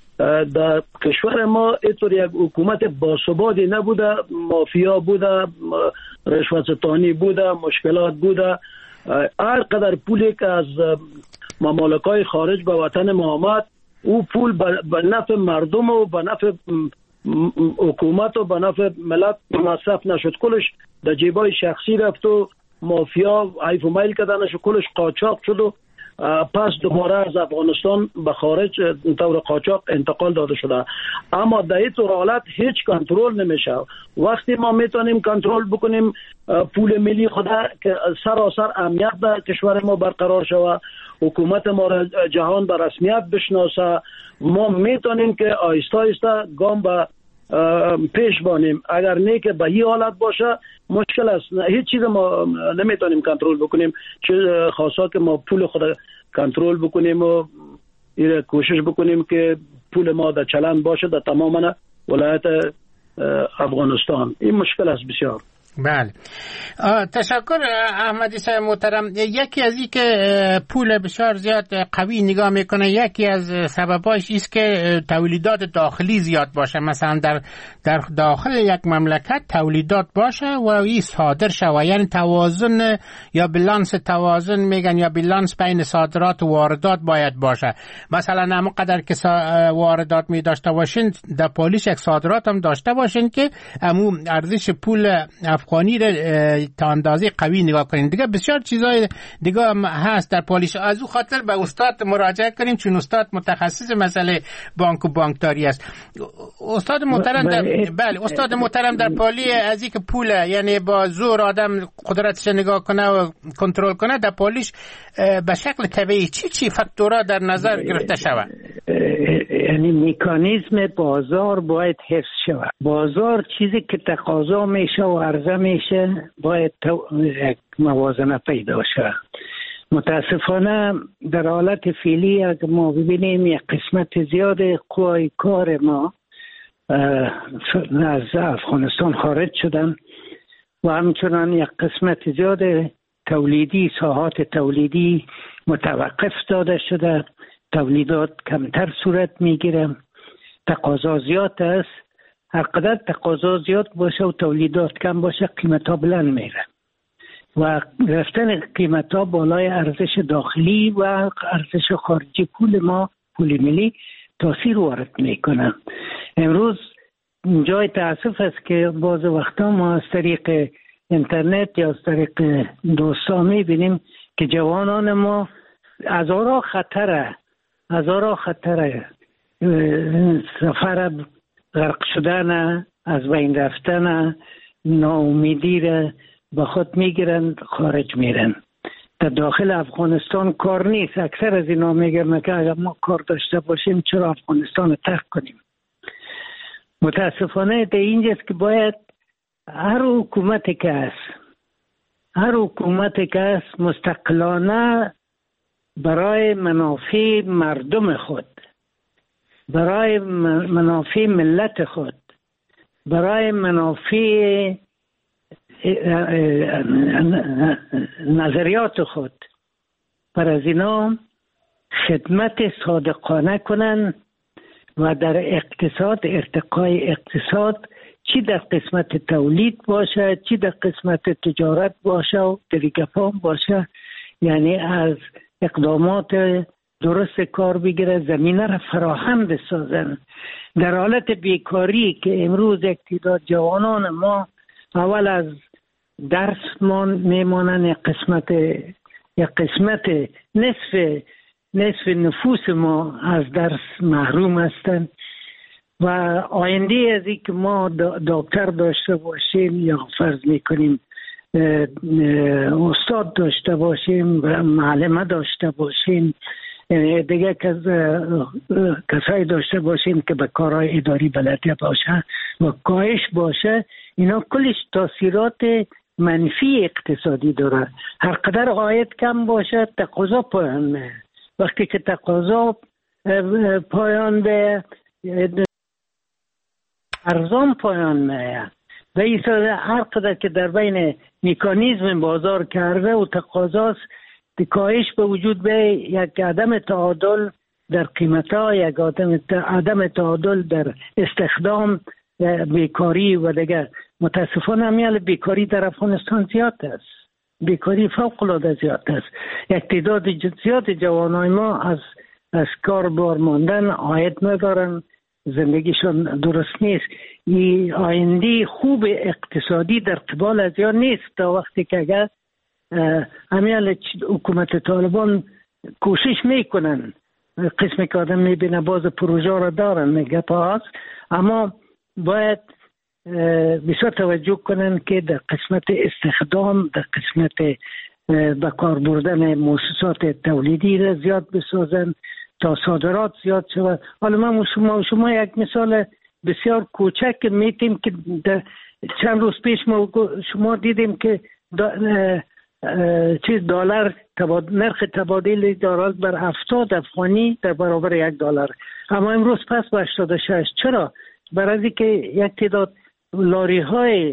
در کشور ما اینطور یک حکومت باثباتی نبوده، مافیا بوده، رشوت ستانی بوده، مشکلات بوده. هر قدر پولی که از ممالکای خارج به وطن ما آمد، او پول به نفع مردم و به نفع حکومت و به نفع ملت مصرف نشد، کلش در جیبای شخصی رفت و مافیا حیف و میل کردنش و کلش قاچاق شد و پس دوباره از افغانستان به خارج طور قاچاق انتقال داده شده. اما در این طور حالت هیچ کنترل نمیشه. وقتی ما میتونیم کنترل بکنیم پول ملی خدا که سراسر امنیت در کشور ما برقرار شود، حکومت ما را جهان به رسمیت بشناسه، ما میتونیم که آیسته آیسته گام به پیش بانیم. اگر نه که به این حالت باشه مشکل است. هیچ چیز ما نمیتونیم کنترل بکنیم، چه خاصا که ما پول خود کنترل بکنیم و این کوشش بکنیم که پول ما در چلن باشه در تمام ولایت افغانستان. این مشکل است بسیار. بله تشکر احمدی صاحب محترم. یکی از این که پول بسیار زیاد قوی نگاه میکنه، یکی از سبباش است که تولیدات داخلی زیاد باشه. مثلا در در داخل یک مملکت تولیدات باشه و این صادر شوه، یعنی توازن یا بالانس توازن میگن یا بالانس بین صادرات و واردات باید باشه. مثلا همون قدر که واردات می داشته باشین در پالیش یک صادرات هم داشته باشین که همون ارزش پول افغانی را تا اندازه قوی نگاه کنین. دیگه بسیار چیزای دیگه هم هست در پالیش. از او خاطر به استاد مراجعه کنیم چون استاد متخصص مسئله بانک و بانکداری است. استاد محترم در بله استاد محترم در پالی از اینکه پول یعنی با زور آدم قدرتش نگاه کنه و کنترل کنه، در پالیش به شکل طبیعی چی چی فاکتورها در نظر گرفته شود؟ یعنی مکانیزم بازار باید حفظ شود. بازار چیزی که تقاضا میشه و عرضه میشه باید یک موازنه پیدا شود. متاسفانه در حالت فعلی اگر ما ببینیم یک قسمت زیاد قوای کار ما از افغانستان خارج شدن و همچنان یک قسمت زیاد تولیدی، ساحات تولیدی متوقف داده شده، تولیدات کمتر صورت میگیره، تقاضا زیاد است. هر قدر تقاضا زیاد باشه و تولیدات کم باشه قیمت ها بلند میره و رفتن قیمت ها بالای ارزش داخلی و ارزش خارجی پول ما، پول ملی، تاثیر وارد میکنه. امروز جای تاسف است که بعض وقتا ما از طریق اینترنت یا از طریق دوستا میبینیم که جوانان ما هزارا خطره هزارا خطره سفر غرق شدن، از بین رفتن، ناامیدی را به خود میگیرن، خارج میرن. در داخل افغانستان کار نیست. اکثر از اینا میگن که اگر ما کار داشته باشیم چرا افغانستان رو ترک کنیم. متاسفانه در اینجاست که باید هر حکومتی که است هر حکومتی که است مستقلانه برای منافع مردم خود، برای منافع ملت خود، برای منافع نظریات خود، پر از اینا خدمت صادقانه کنن و در اقتصاد، ارتقای اقتصاد، چی در قسمت تولید باشه، چی در قسمت تجارت باشه و دریگفان باشه، یعنی از اقدامات درست کار بگیره، زمینه را فراهم بسازن. در حالت بیکاری که امروز یک تعداد جوانان ما اول از درس میمانن، یک قسمت یک قسمت نصف نصف نفوس ما از درس محروم هستند و آینده از این که ما دکتر داشته باشیم یا فرض میکنیم استاد داشته باشیم و معلمه داشته باشیم، دیگه کسایی داشته باشیم که به کارهای اداری بلدی باشه و کاهش باشه، اینا کلش تاثیرات منفی اقتصادی داره. هر قدر عاید کم باشه تقاضا پایان میه. وقتی که تقاضا پایان به ارزان پایان میه و این هر قدر که در بین مکانیزم بازار کرده و تقاضاست کاهش به وجود به یک عدم تعادل در قیمت‌ها، یک عدم عدم تعادل در استخدام، بیکاری و دیگه. متاسفانه همیال بیکاری در افغانستان زیاد است، بیکاری فوق العاده زیاد است. یک تعداد زیاد جوانای ما از از کار بار ماندن، عاید ندارن، زندگیشون درست نیست. این آینده خوب اقتصادی در قبال از یا نیست تا وقتی که اگر همیال حکومت طالبان کوشش میکنن، قسمی که آدم میبینه باز پروژه را دارن، میگه پاس، اما باید بسیار توجه کنن که در قسمت استخدام، در قسمت به کار بردن مؤسسات تولیدی را زیاد بسازن تا صادرات زیاد شود. حالا من شما شما یک مثال بسیار کوچک میتیم که چند روز پیش ما شما دیدیم که چیز دلار نرخ تبادل دلار بر هفتاد افغانی در برابر یک دلار، اما امروز پس به هشتاد و شش. چرا؟ برای اینکه یک تعداد لاری های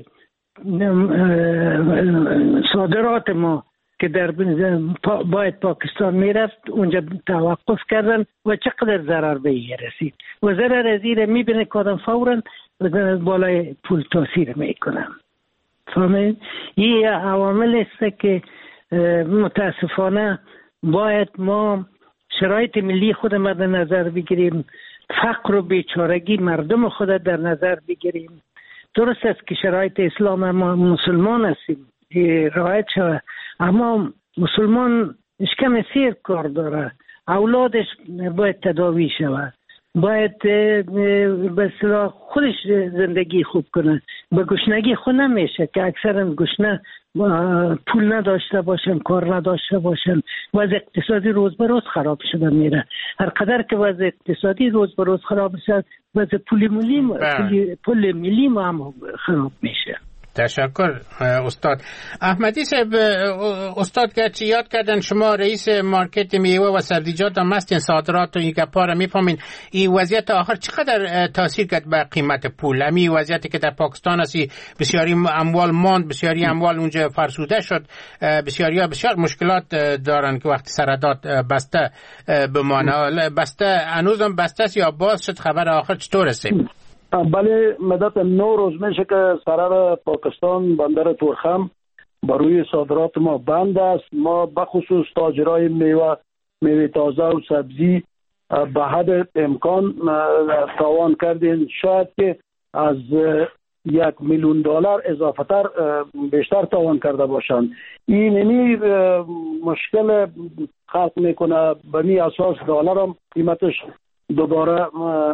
صادرات ما که در باید پاکستان میرفت اونجا توقف کردن و چقدر ضرر به این رسید و ضرر از این میبینه که آدم فوراً بالای پول تاثیر میکنن. فهمید؟ این عوامل است که متاسفانه باید ما شرایط ملی خود مد نظر بگیریم، فقر و بیچارگی مردم خود در نظر بگیریم. درست است که شرایط اسلام ما مسلمان هستیم رعایت شود، اما مسلمان اشکم سیر کار داره، اولادش باید تداوی شود، باید به اصطلاح خودش زندگی خوب کنه. به گشنگی خود نمیشه که اکثرا گشنه پول نداشته باشن، کار نداشته باشن، وضع اقتصادی روز به روز خراب شده میره. هر قدر که وضع اقتصادی روز به روز خراب شد، وضع پول ملی پول, پول ملی ما هم خراب میشه. تشکر استاد احمدی صاحب. استاد گرچه یاد کردن شما رئیس مارکت میوه و سبزیجات هم هستین، صادرات و این گپا رو میفهمین. این وضعیت آخر چقدر تاثیر کرد به قیمت پول؟ همین وضعیتی که در پاکستان هستی، بسیاری اموال ماند، بسیاری اموال اونجا فرسوده شد، بسیاری ها بسیار مشکلات دارن که وقتی سرداد بسته بمانه. بسته هنوزم بسته است یا باز شد؟ خبر آخر چطور است؟ بله، مدت نو روز میشه که سرحد پاکستان بندر تورخم بر روی صادرات ما بند است. ما بخصوص تاجرای میوه میوه تازه و سبزی به حد امکان تاوان کردیم. شاید که از یک میلیون دلار اضافه تر بیشتر تاوان کرده باشند. این نمی مشکل خلق میکنه. به می اساس دلار هم قیمتش دوباره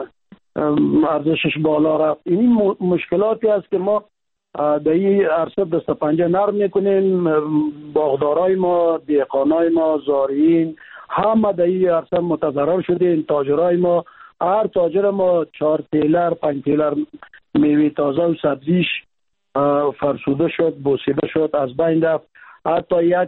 ارزشش بالا رفت. این مشکلاتی است که ما در این عرصه دست پنجه نرم میکنیم. باغدارای ما، دهقانای ما، زارعین همه در این عرصه متضرر شدیم. تاجرای ما، هر تاجر ما چهار تیلر پنج تیلر میوه تازه و سبزیش فرسوده شد، بوسیده شد، از بین رفت. حتی یک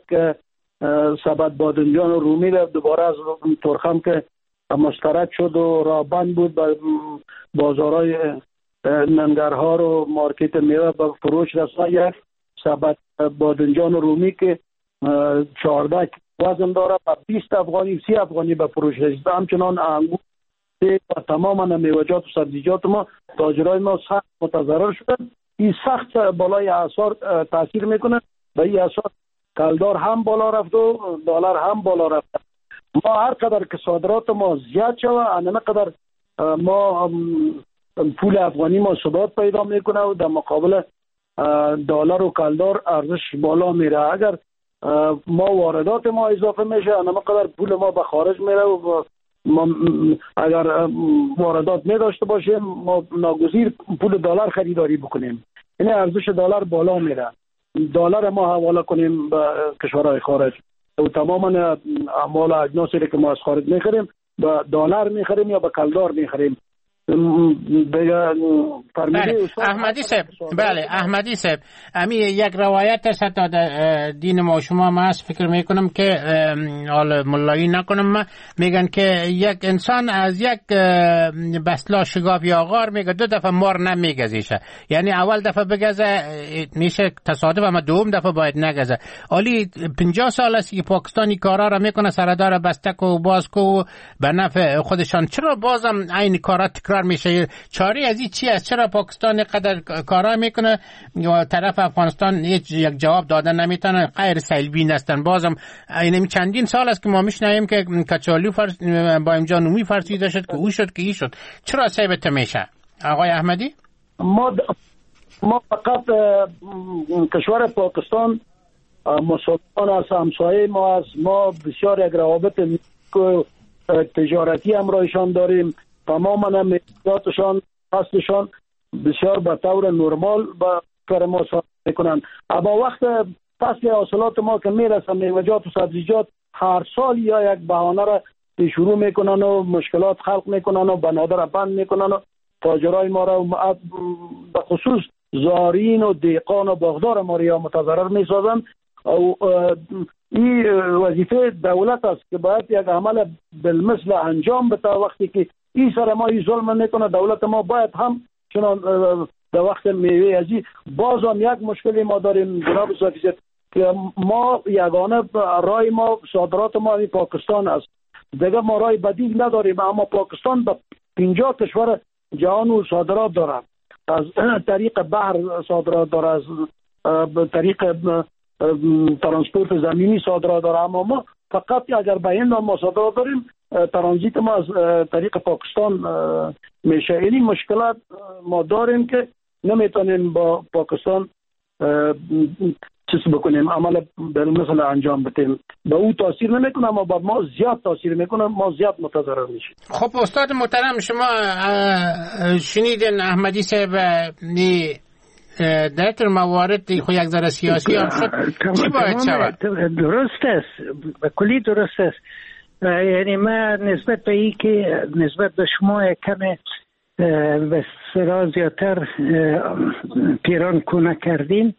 سبد بادنجان و رومی رفت دوباره از تورخم که مسترد شد و راه بند بود. بازارهای ننگرهار و مارکت میوه به فروش رسید. یک سبد بادنجان و رومی که چهارده وزن داره به بیست افغانی سی افغانی به فروش رسید. همچنان انگور و تماما میوه‌جات و سبزیجات ما تاجرای ما سخت متضرر شدن. این سخت بالای اسعار تاثیر میکنه. به این اساس کلدار هم بالا رفت و دلار هم بالا رفت. ما هر قدر که صادرات ما زیاد شود انما قدر ما پول افغانی ما ثبات پیدا میکنه و در مقابل دلار و کلدار ارزش بالا میره. اگر ما واردات ما اضافه میشه انما قدر پول ما به خارج میره و ما اگر واردات نداشته باشیم ما ناگزیر پول دلار خریداری بکنیم. یعنی ارزش دلار بالا میره. دلار ما حواله کنیم به کشورهای خارج و تماما اموال و اجناسی که ما از خارج میخریم به دلار میخریم یا به کلدار میخریم. بله احمدی صاحب، بله احمدی صاحب، امی یک روایت است حتی دین ما شما ما از فکر میکنم که حال ملایی نکنم، میگن که یک انسان از یک بسلا شگاف یا غار میگه دو دفعه مار نمیگزیشه. یعنی اول دفعه بگزه میشه تصادف اما دوم دفعه باید نگزه. علی پنجاه سال است که پاکستانی کارا را میکنه سردار بستک و بازکو و به نفع خودشان. چرا بازم این کارا تکرار میشه؟ چاره از این چی است؟ چرا پاکستان قدر کارا میکنه و طرف افغانستان یک جواب دادن نمیتونه؟ غیر سلبی هستن. بازم این چندین سال است که ما میشنویم که کچالو فرس... با اینجا نومی فرسیده شد که او شد که ای شد. چرا ثابت میشه آقای احمدی؟ ما د... ما فقط کشور پاکستان مسلمان است، همسایه ما است. ما بسیار یک روابط تجارتی همراهشان داریم. تماما میوه‌جاتشان فصلشان بسیار به طور نرمال با کار ما صادر میکنن. اما وقت فصل حاصلات ما که میرسن میوه‌جات و سبزیجات هر سال یا یک بهانه را شروع میکنن و مشکلات خلق میکنن و بنادر را بند میکنن و تاجرای ما را به خصوص زارعین و دهقان و باغدار ما را متضرر میسازن. او این وظیفه دولت است که باید یک عمل بالمثل انجام بده. وقتی که این سر ما این ظلم میکنه دولت ما باید هم چنان در وقت میوه ازی باز هم یک مشکلی ما داریم جناب صافی که ما یگانه رای ما صادرات ما این پاکستان است، دیگه ما رای بدیل نداریم. اما پاکستان به پنجاه کشور جهان و صادرات داره، از طریق بحر صادرات داره، از طریق ترانسپورت زمینی صادرات داره. اما ما فقط اگر به این نام ما صادرات داریم ترانزیت ما از طریق پاکستان میشه. این مشکلات ما داریم که نمیتونیم با پاکستان چیز بکنیم، عمل بالمثل انجام بدیم. به او تاثیر نمیکنه اما با ما زیاد تاثیر میکنه، ما زیاد متضرر میشیم. خب استاد محترم، شما شنیدین احمدی صاحب در تر موارد خو یک ذره سیاسی هم شد، چی باید شود؟ درست است، به کلی درست است. یعنی من نسبت به این که نسبت به شما کمی به اصطلاح زیادتر پیران کنه کردیم،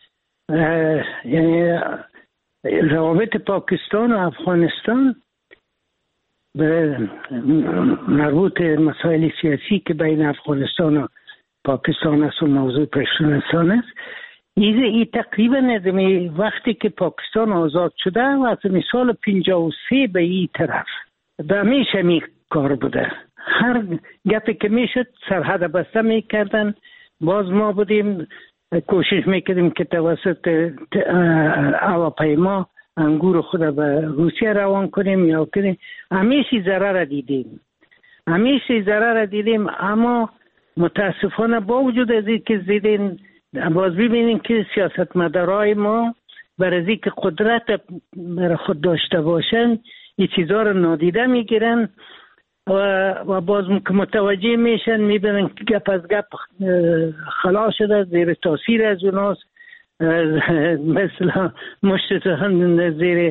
یعنی روابط پاکستان و افغانستان به مربوط مسائل سیاسی که بین افغانستان و پاکستان است و موضوع پرشتونستان است، این ای تقریبا از وقتی که پاکستان آزاد شده و از سال پنجاه و سه به این طرف به همیشه می کار بوده. هر گپی که میشد سرحد بسته میکردن. باز ما بودیم کوشش میکردیم که توسط هواپیما انگور خود به روسیه روان کنیم یا کنیم. همیشه ضرر دیدیم همیشه ضرر دیدیم اما متاسفانه با وجود از این که زیدین باز ببینیم که سیاستمدارای ما برای اینکه قدرت بر خود داشته باشن این چیزها رو نادیده میگیرن و, و باز متوجه میشن میبینن که گپ از گپ خلاص شده، زیر تاثیر از اوناست، مثلا مشت هم زیر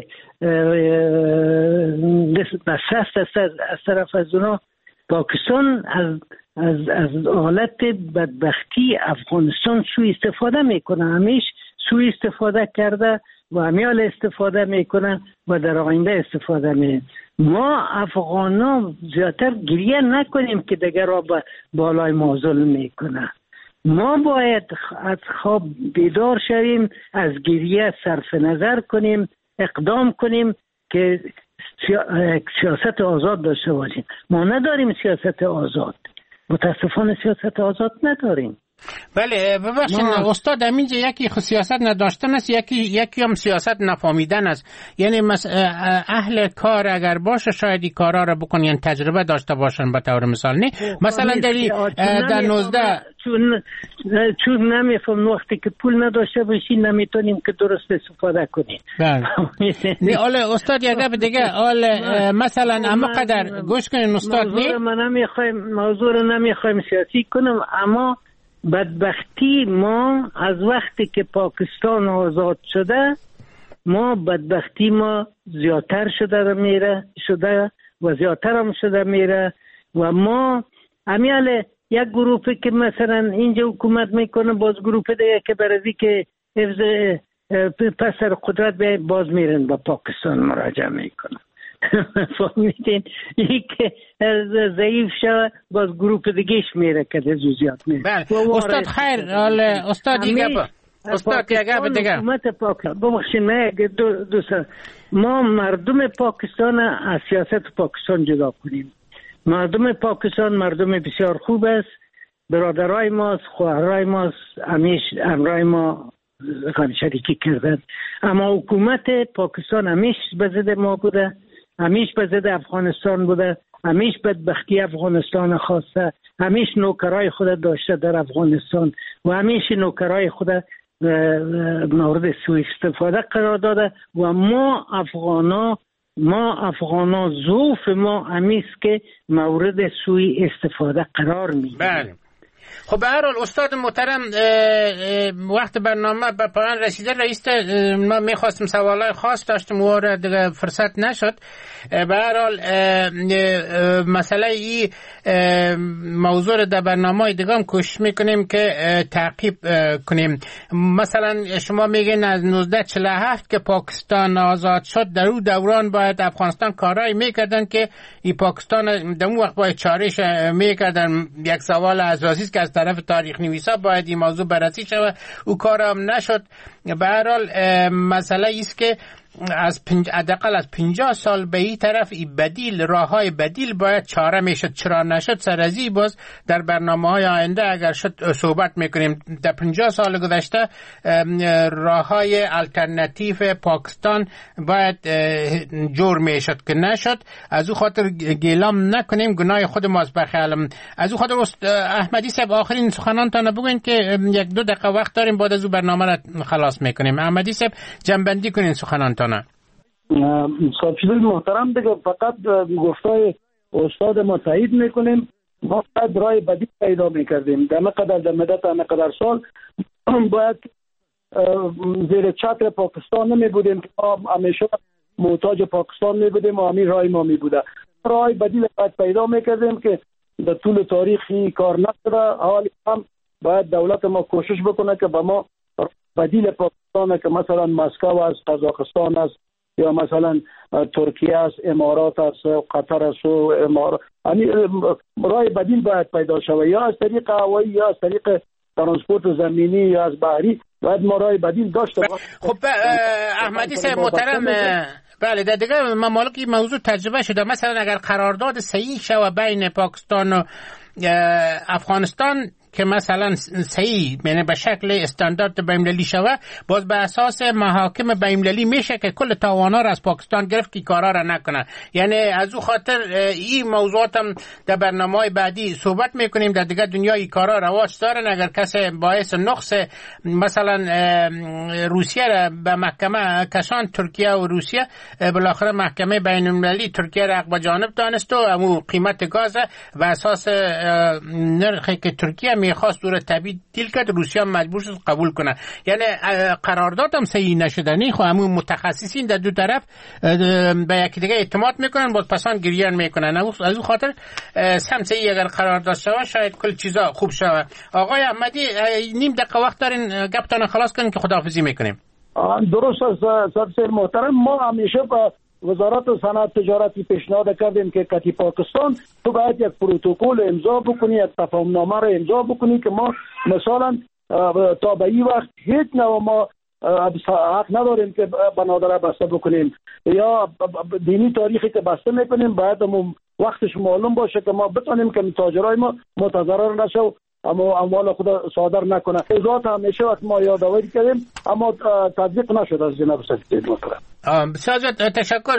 بسست از طرف از اونا. پاکستان از از از حالت بدبختی افغانستان سوء استفاده میکنه، همیش سوء استفاده کرده و همیال استفاده میکنه و در آینده استفاده می. ما افغانا زیادتر گریه نکنیم که دیگر را با بالای ما ظلم میکنه. ما باید از خواب بیدار شویم، از گریه صرف نظر کنیم، اقدام کنیم که سیاست آزاد داشته باشیم. ما نداریم سیاست آزاد، متاسفانه سیاست آزاد نداریم. بله ببخشید استاد، همینجا یکی سیاست نداشتن است، یکی یکی هم سیاست نفهمیدن است. یعنی اهل کار اگر باشه شاید این کارا رو بکنن، یعنی تجربه داشته باشن. به طور مثال نه مثلا در در نوزده چون چون نمیفهم وقتی که پول نداشته باشی نمیتونیم که درست استفاده کنیم. بله نه اول استاد یه گپ دیگه اول مثلا اما قدر گوش کنین استاد، نه ما نمیخوایم موضوع رو نمیخوایم سیاسی کنم، اما بدبختی ما از وقتی که پاکستان آزاد شده ما بدبختی ما زیادتر شده میره شده و زیادتر هم شده میره و ما امیال یک گروپی که مثلا اینجا حکومت میکنه باز گروپ دیگه که برای که حفظ پسر قدرت باز میرن با پاکستان مراجعه میکنن. فهمیدین؟ این که ضعیف شد باز گروپ دیگهش میره که زیاد میره. بله استاد خیر استاد دیگه با استاد دیگه با دیگه حکومت پاکستان ببخشید من دو دوست ما مردم پاکستان از سیاست پاکستان جدا کنیم. مردم پاکستان مردم بسیار خوب است، برادرای ماست، خواهرای ماست، همیش امرای ما شریکی کردن، اما حکومت پاکستان همیش به ضد ما بوده، همیش به ضد افغانستان بوده، همیش بدبختی افغانستان خواسته، همیش نوکرای خود داشته در افغانستان و همیش نوکرای خود مورد سوء استفاده قرار داده و ما افغانا ما افغانا ضعف ما همیست که مورد سوء استفاده قرار میگیریم. بله خب به هر حال استاد محترم وقت برنامه به پایان رسیده. رئیس ما میخواستم سوالای خاص داشتم و دیگه فرصت نشد. به هر حال مسئله ای موضوع در برنامه دیگه هم کوشش میکنیم که تعقیب کنیم. مثلا شما میگین از نوزده چهل و هفت که پاکستان آزاد شد در اون دوران باید افغانستان کارایی میکردن که این پاکستان در اون وقت باید چارش میکردن. یک سوال اساسی که از طرف تاریخ نویسا باید این موضوع بررسی شود، او کار هم نشد. به هر حال مسئله ایست که از پنج حداقل از پنجاه سال به این طرف این بدیل راههای بدیل باید چاره میشد. چرا نشد سرازی باز در برنامه‌های آینده اگر شد صحبت میکنیم. در پنجاه سال گذشته راههای الटरनेटिव پاکستان باید جور میشد که نشد. از او خاطر گیلام نکنیم، گناه خود ماست بخیالم. از او خاطر احمدی صاحب آخرین سخنانتان بگوین که یک دو دقیقه وقت داریم، بعد از او برنامه را خلاص میکنیم. احمدی صاحب جنبندی کنین سخنانتان. صاحب محترم دیگه فقط گفتای استاد ما تایید میکنیم. ما باید رای بدیل پیدا میکردیم. در مقدار در مدت مقدار سال باید زیر چتر پاکستان نمیبودیم که همیشه محتاج پاکستان میبودیم و همین رای ما میبوده. رای بدیل باید پیدا میکردیم که در طول تاریخی کار نکرده. حالی هم باید دولت ما کوشش بکنه که به ما بدیل پاکستان که مثلا مسکو است، قزاقستان است، یا مثلا ترکیه است، امارات است، قطر است و امارات، یعنی راه بدیل باید پیدا شود، یا از طریق هوایی یا از طریق ترانسپورت زمینی یا از بحری، باید ما راه بدیل داشته باشیم. خب احمدی صاحب محترم، بله در دیگه ممالک این موضوع تجربه شده. مثلا اگر قرارداد صحیح شود بین پاکستان و افغانستان که مثلا صحیح یعنی به شکل استاندارد بین‌المللی شود، باز به اساس محاکم بین‌المللی میشه که کل تاوانا را از پاکستان گرفت که کارا را نکنه. یعنی از او خاطر این موضوعات هم در برنامه‌های بعدی صحبت میکنیم. در دیگه دنیای کارا رواج دارن. اگر کسی باعث نقص مثلا روسیه را به محکمه کشان، ترکیه و روسیه، بالاخره محکمه بین‌المللی ترکیه را حق جانب دانست و امو قیمت گاز و اساس نرخی که ترکیه میخواست دور تبدیل کرد، روسیه مجبور شد قبول کنه. یعنی قرارداد هم صحیح نشدنی. خب همون متخصصین در دو طرف به یکی دیگه اعتماد میکنن، باز پسان گریان میکنن. از اون خاطر سم صحیح اگر قرارداد شود شاید کل چیزا خوب شود. آقای احمدی نیم دقیقه وقت دارین گپتان خلاص کنین که خداحافظی میکنیم. درست است سرسر محترم. ما همیشه با وزارت صنعت تجارتی پیشنهاد کردیم که کتی پاکستان تو باید یک پروتکل امضا بکنی، یک تفاهمنامه را امضا بکنی که ما مثلا تا به این وقت هیچ نوع ما حق نداریم که بنادر بسته بکنیم یا دینی تاریخی که بسته میکنیم. باید وقتش معلوم باشه که ما بتونیم که تاجرای ما متضرر نشه، اما اموال خود صادر نکنه. ازات همیشه وقت ما یادآوری کردیم اما تطبیق نشد از جناب سفید محترم. بسیار تشکر.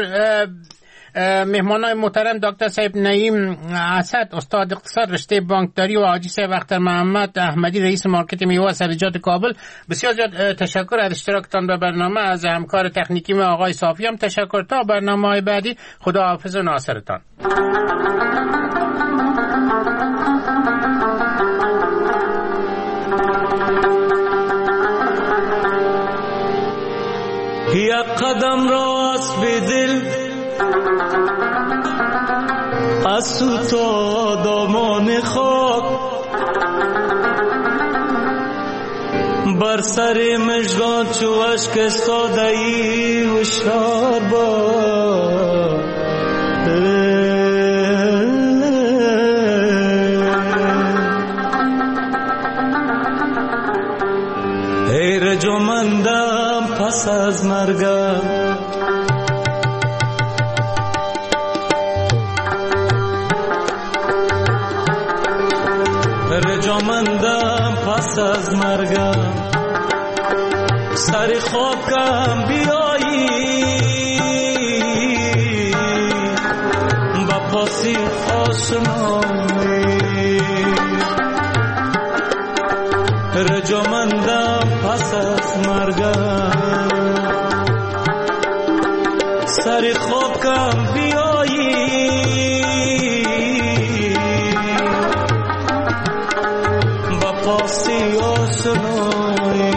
مهمانای محترم دکتر صاحب نعیم اسد، استاد اقتصاد رشته بانکداری، و حاجی صاحب اختر محمد احمدی، رئیس مارکت میوه سبزیجات کابل. بسیار زیاد تشکر از اشتراکتان به برنامه. از همکار تکنیکی ما آقای صافی هم تشکر. تا برنامه‌های بعدی خداحافظ و ناصرتان. یک قدم راست به دل از سو تا دامان خاک، بر سر مژگان چو اشک ساده‌ای هوشیار باش. ای رجمندم پس از مرگم، رجمندم پس از مرگم، سر خاکم بیایی با پاسی آشنایی. رجمندم پس از مرگم، سر خاکم بیایی با پاسی آشنایی.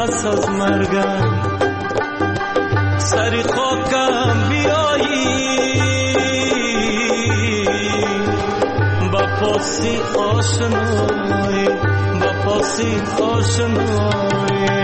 پس از مرگم سری خاکم بیایی با پاسی آشنایی با پاسی آشنایی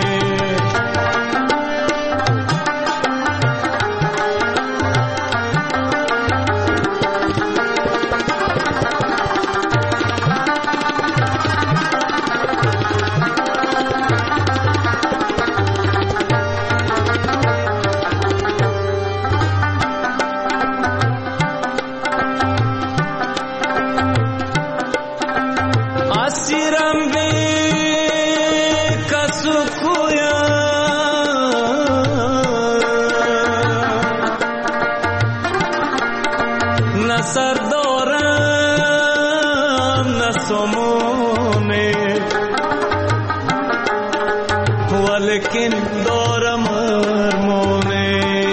لیکن دارم ارمانه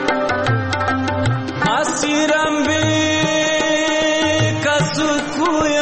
اسیرم بی کسو کوی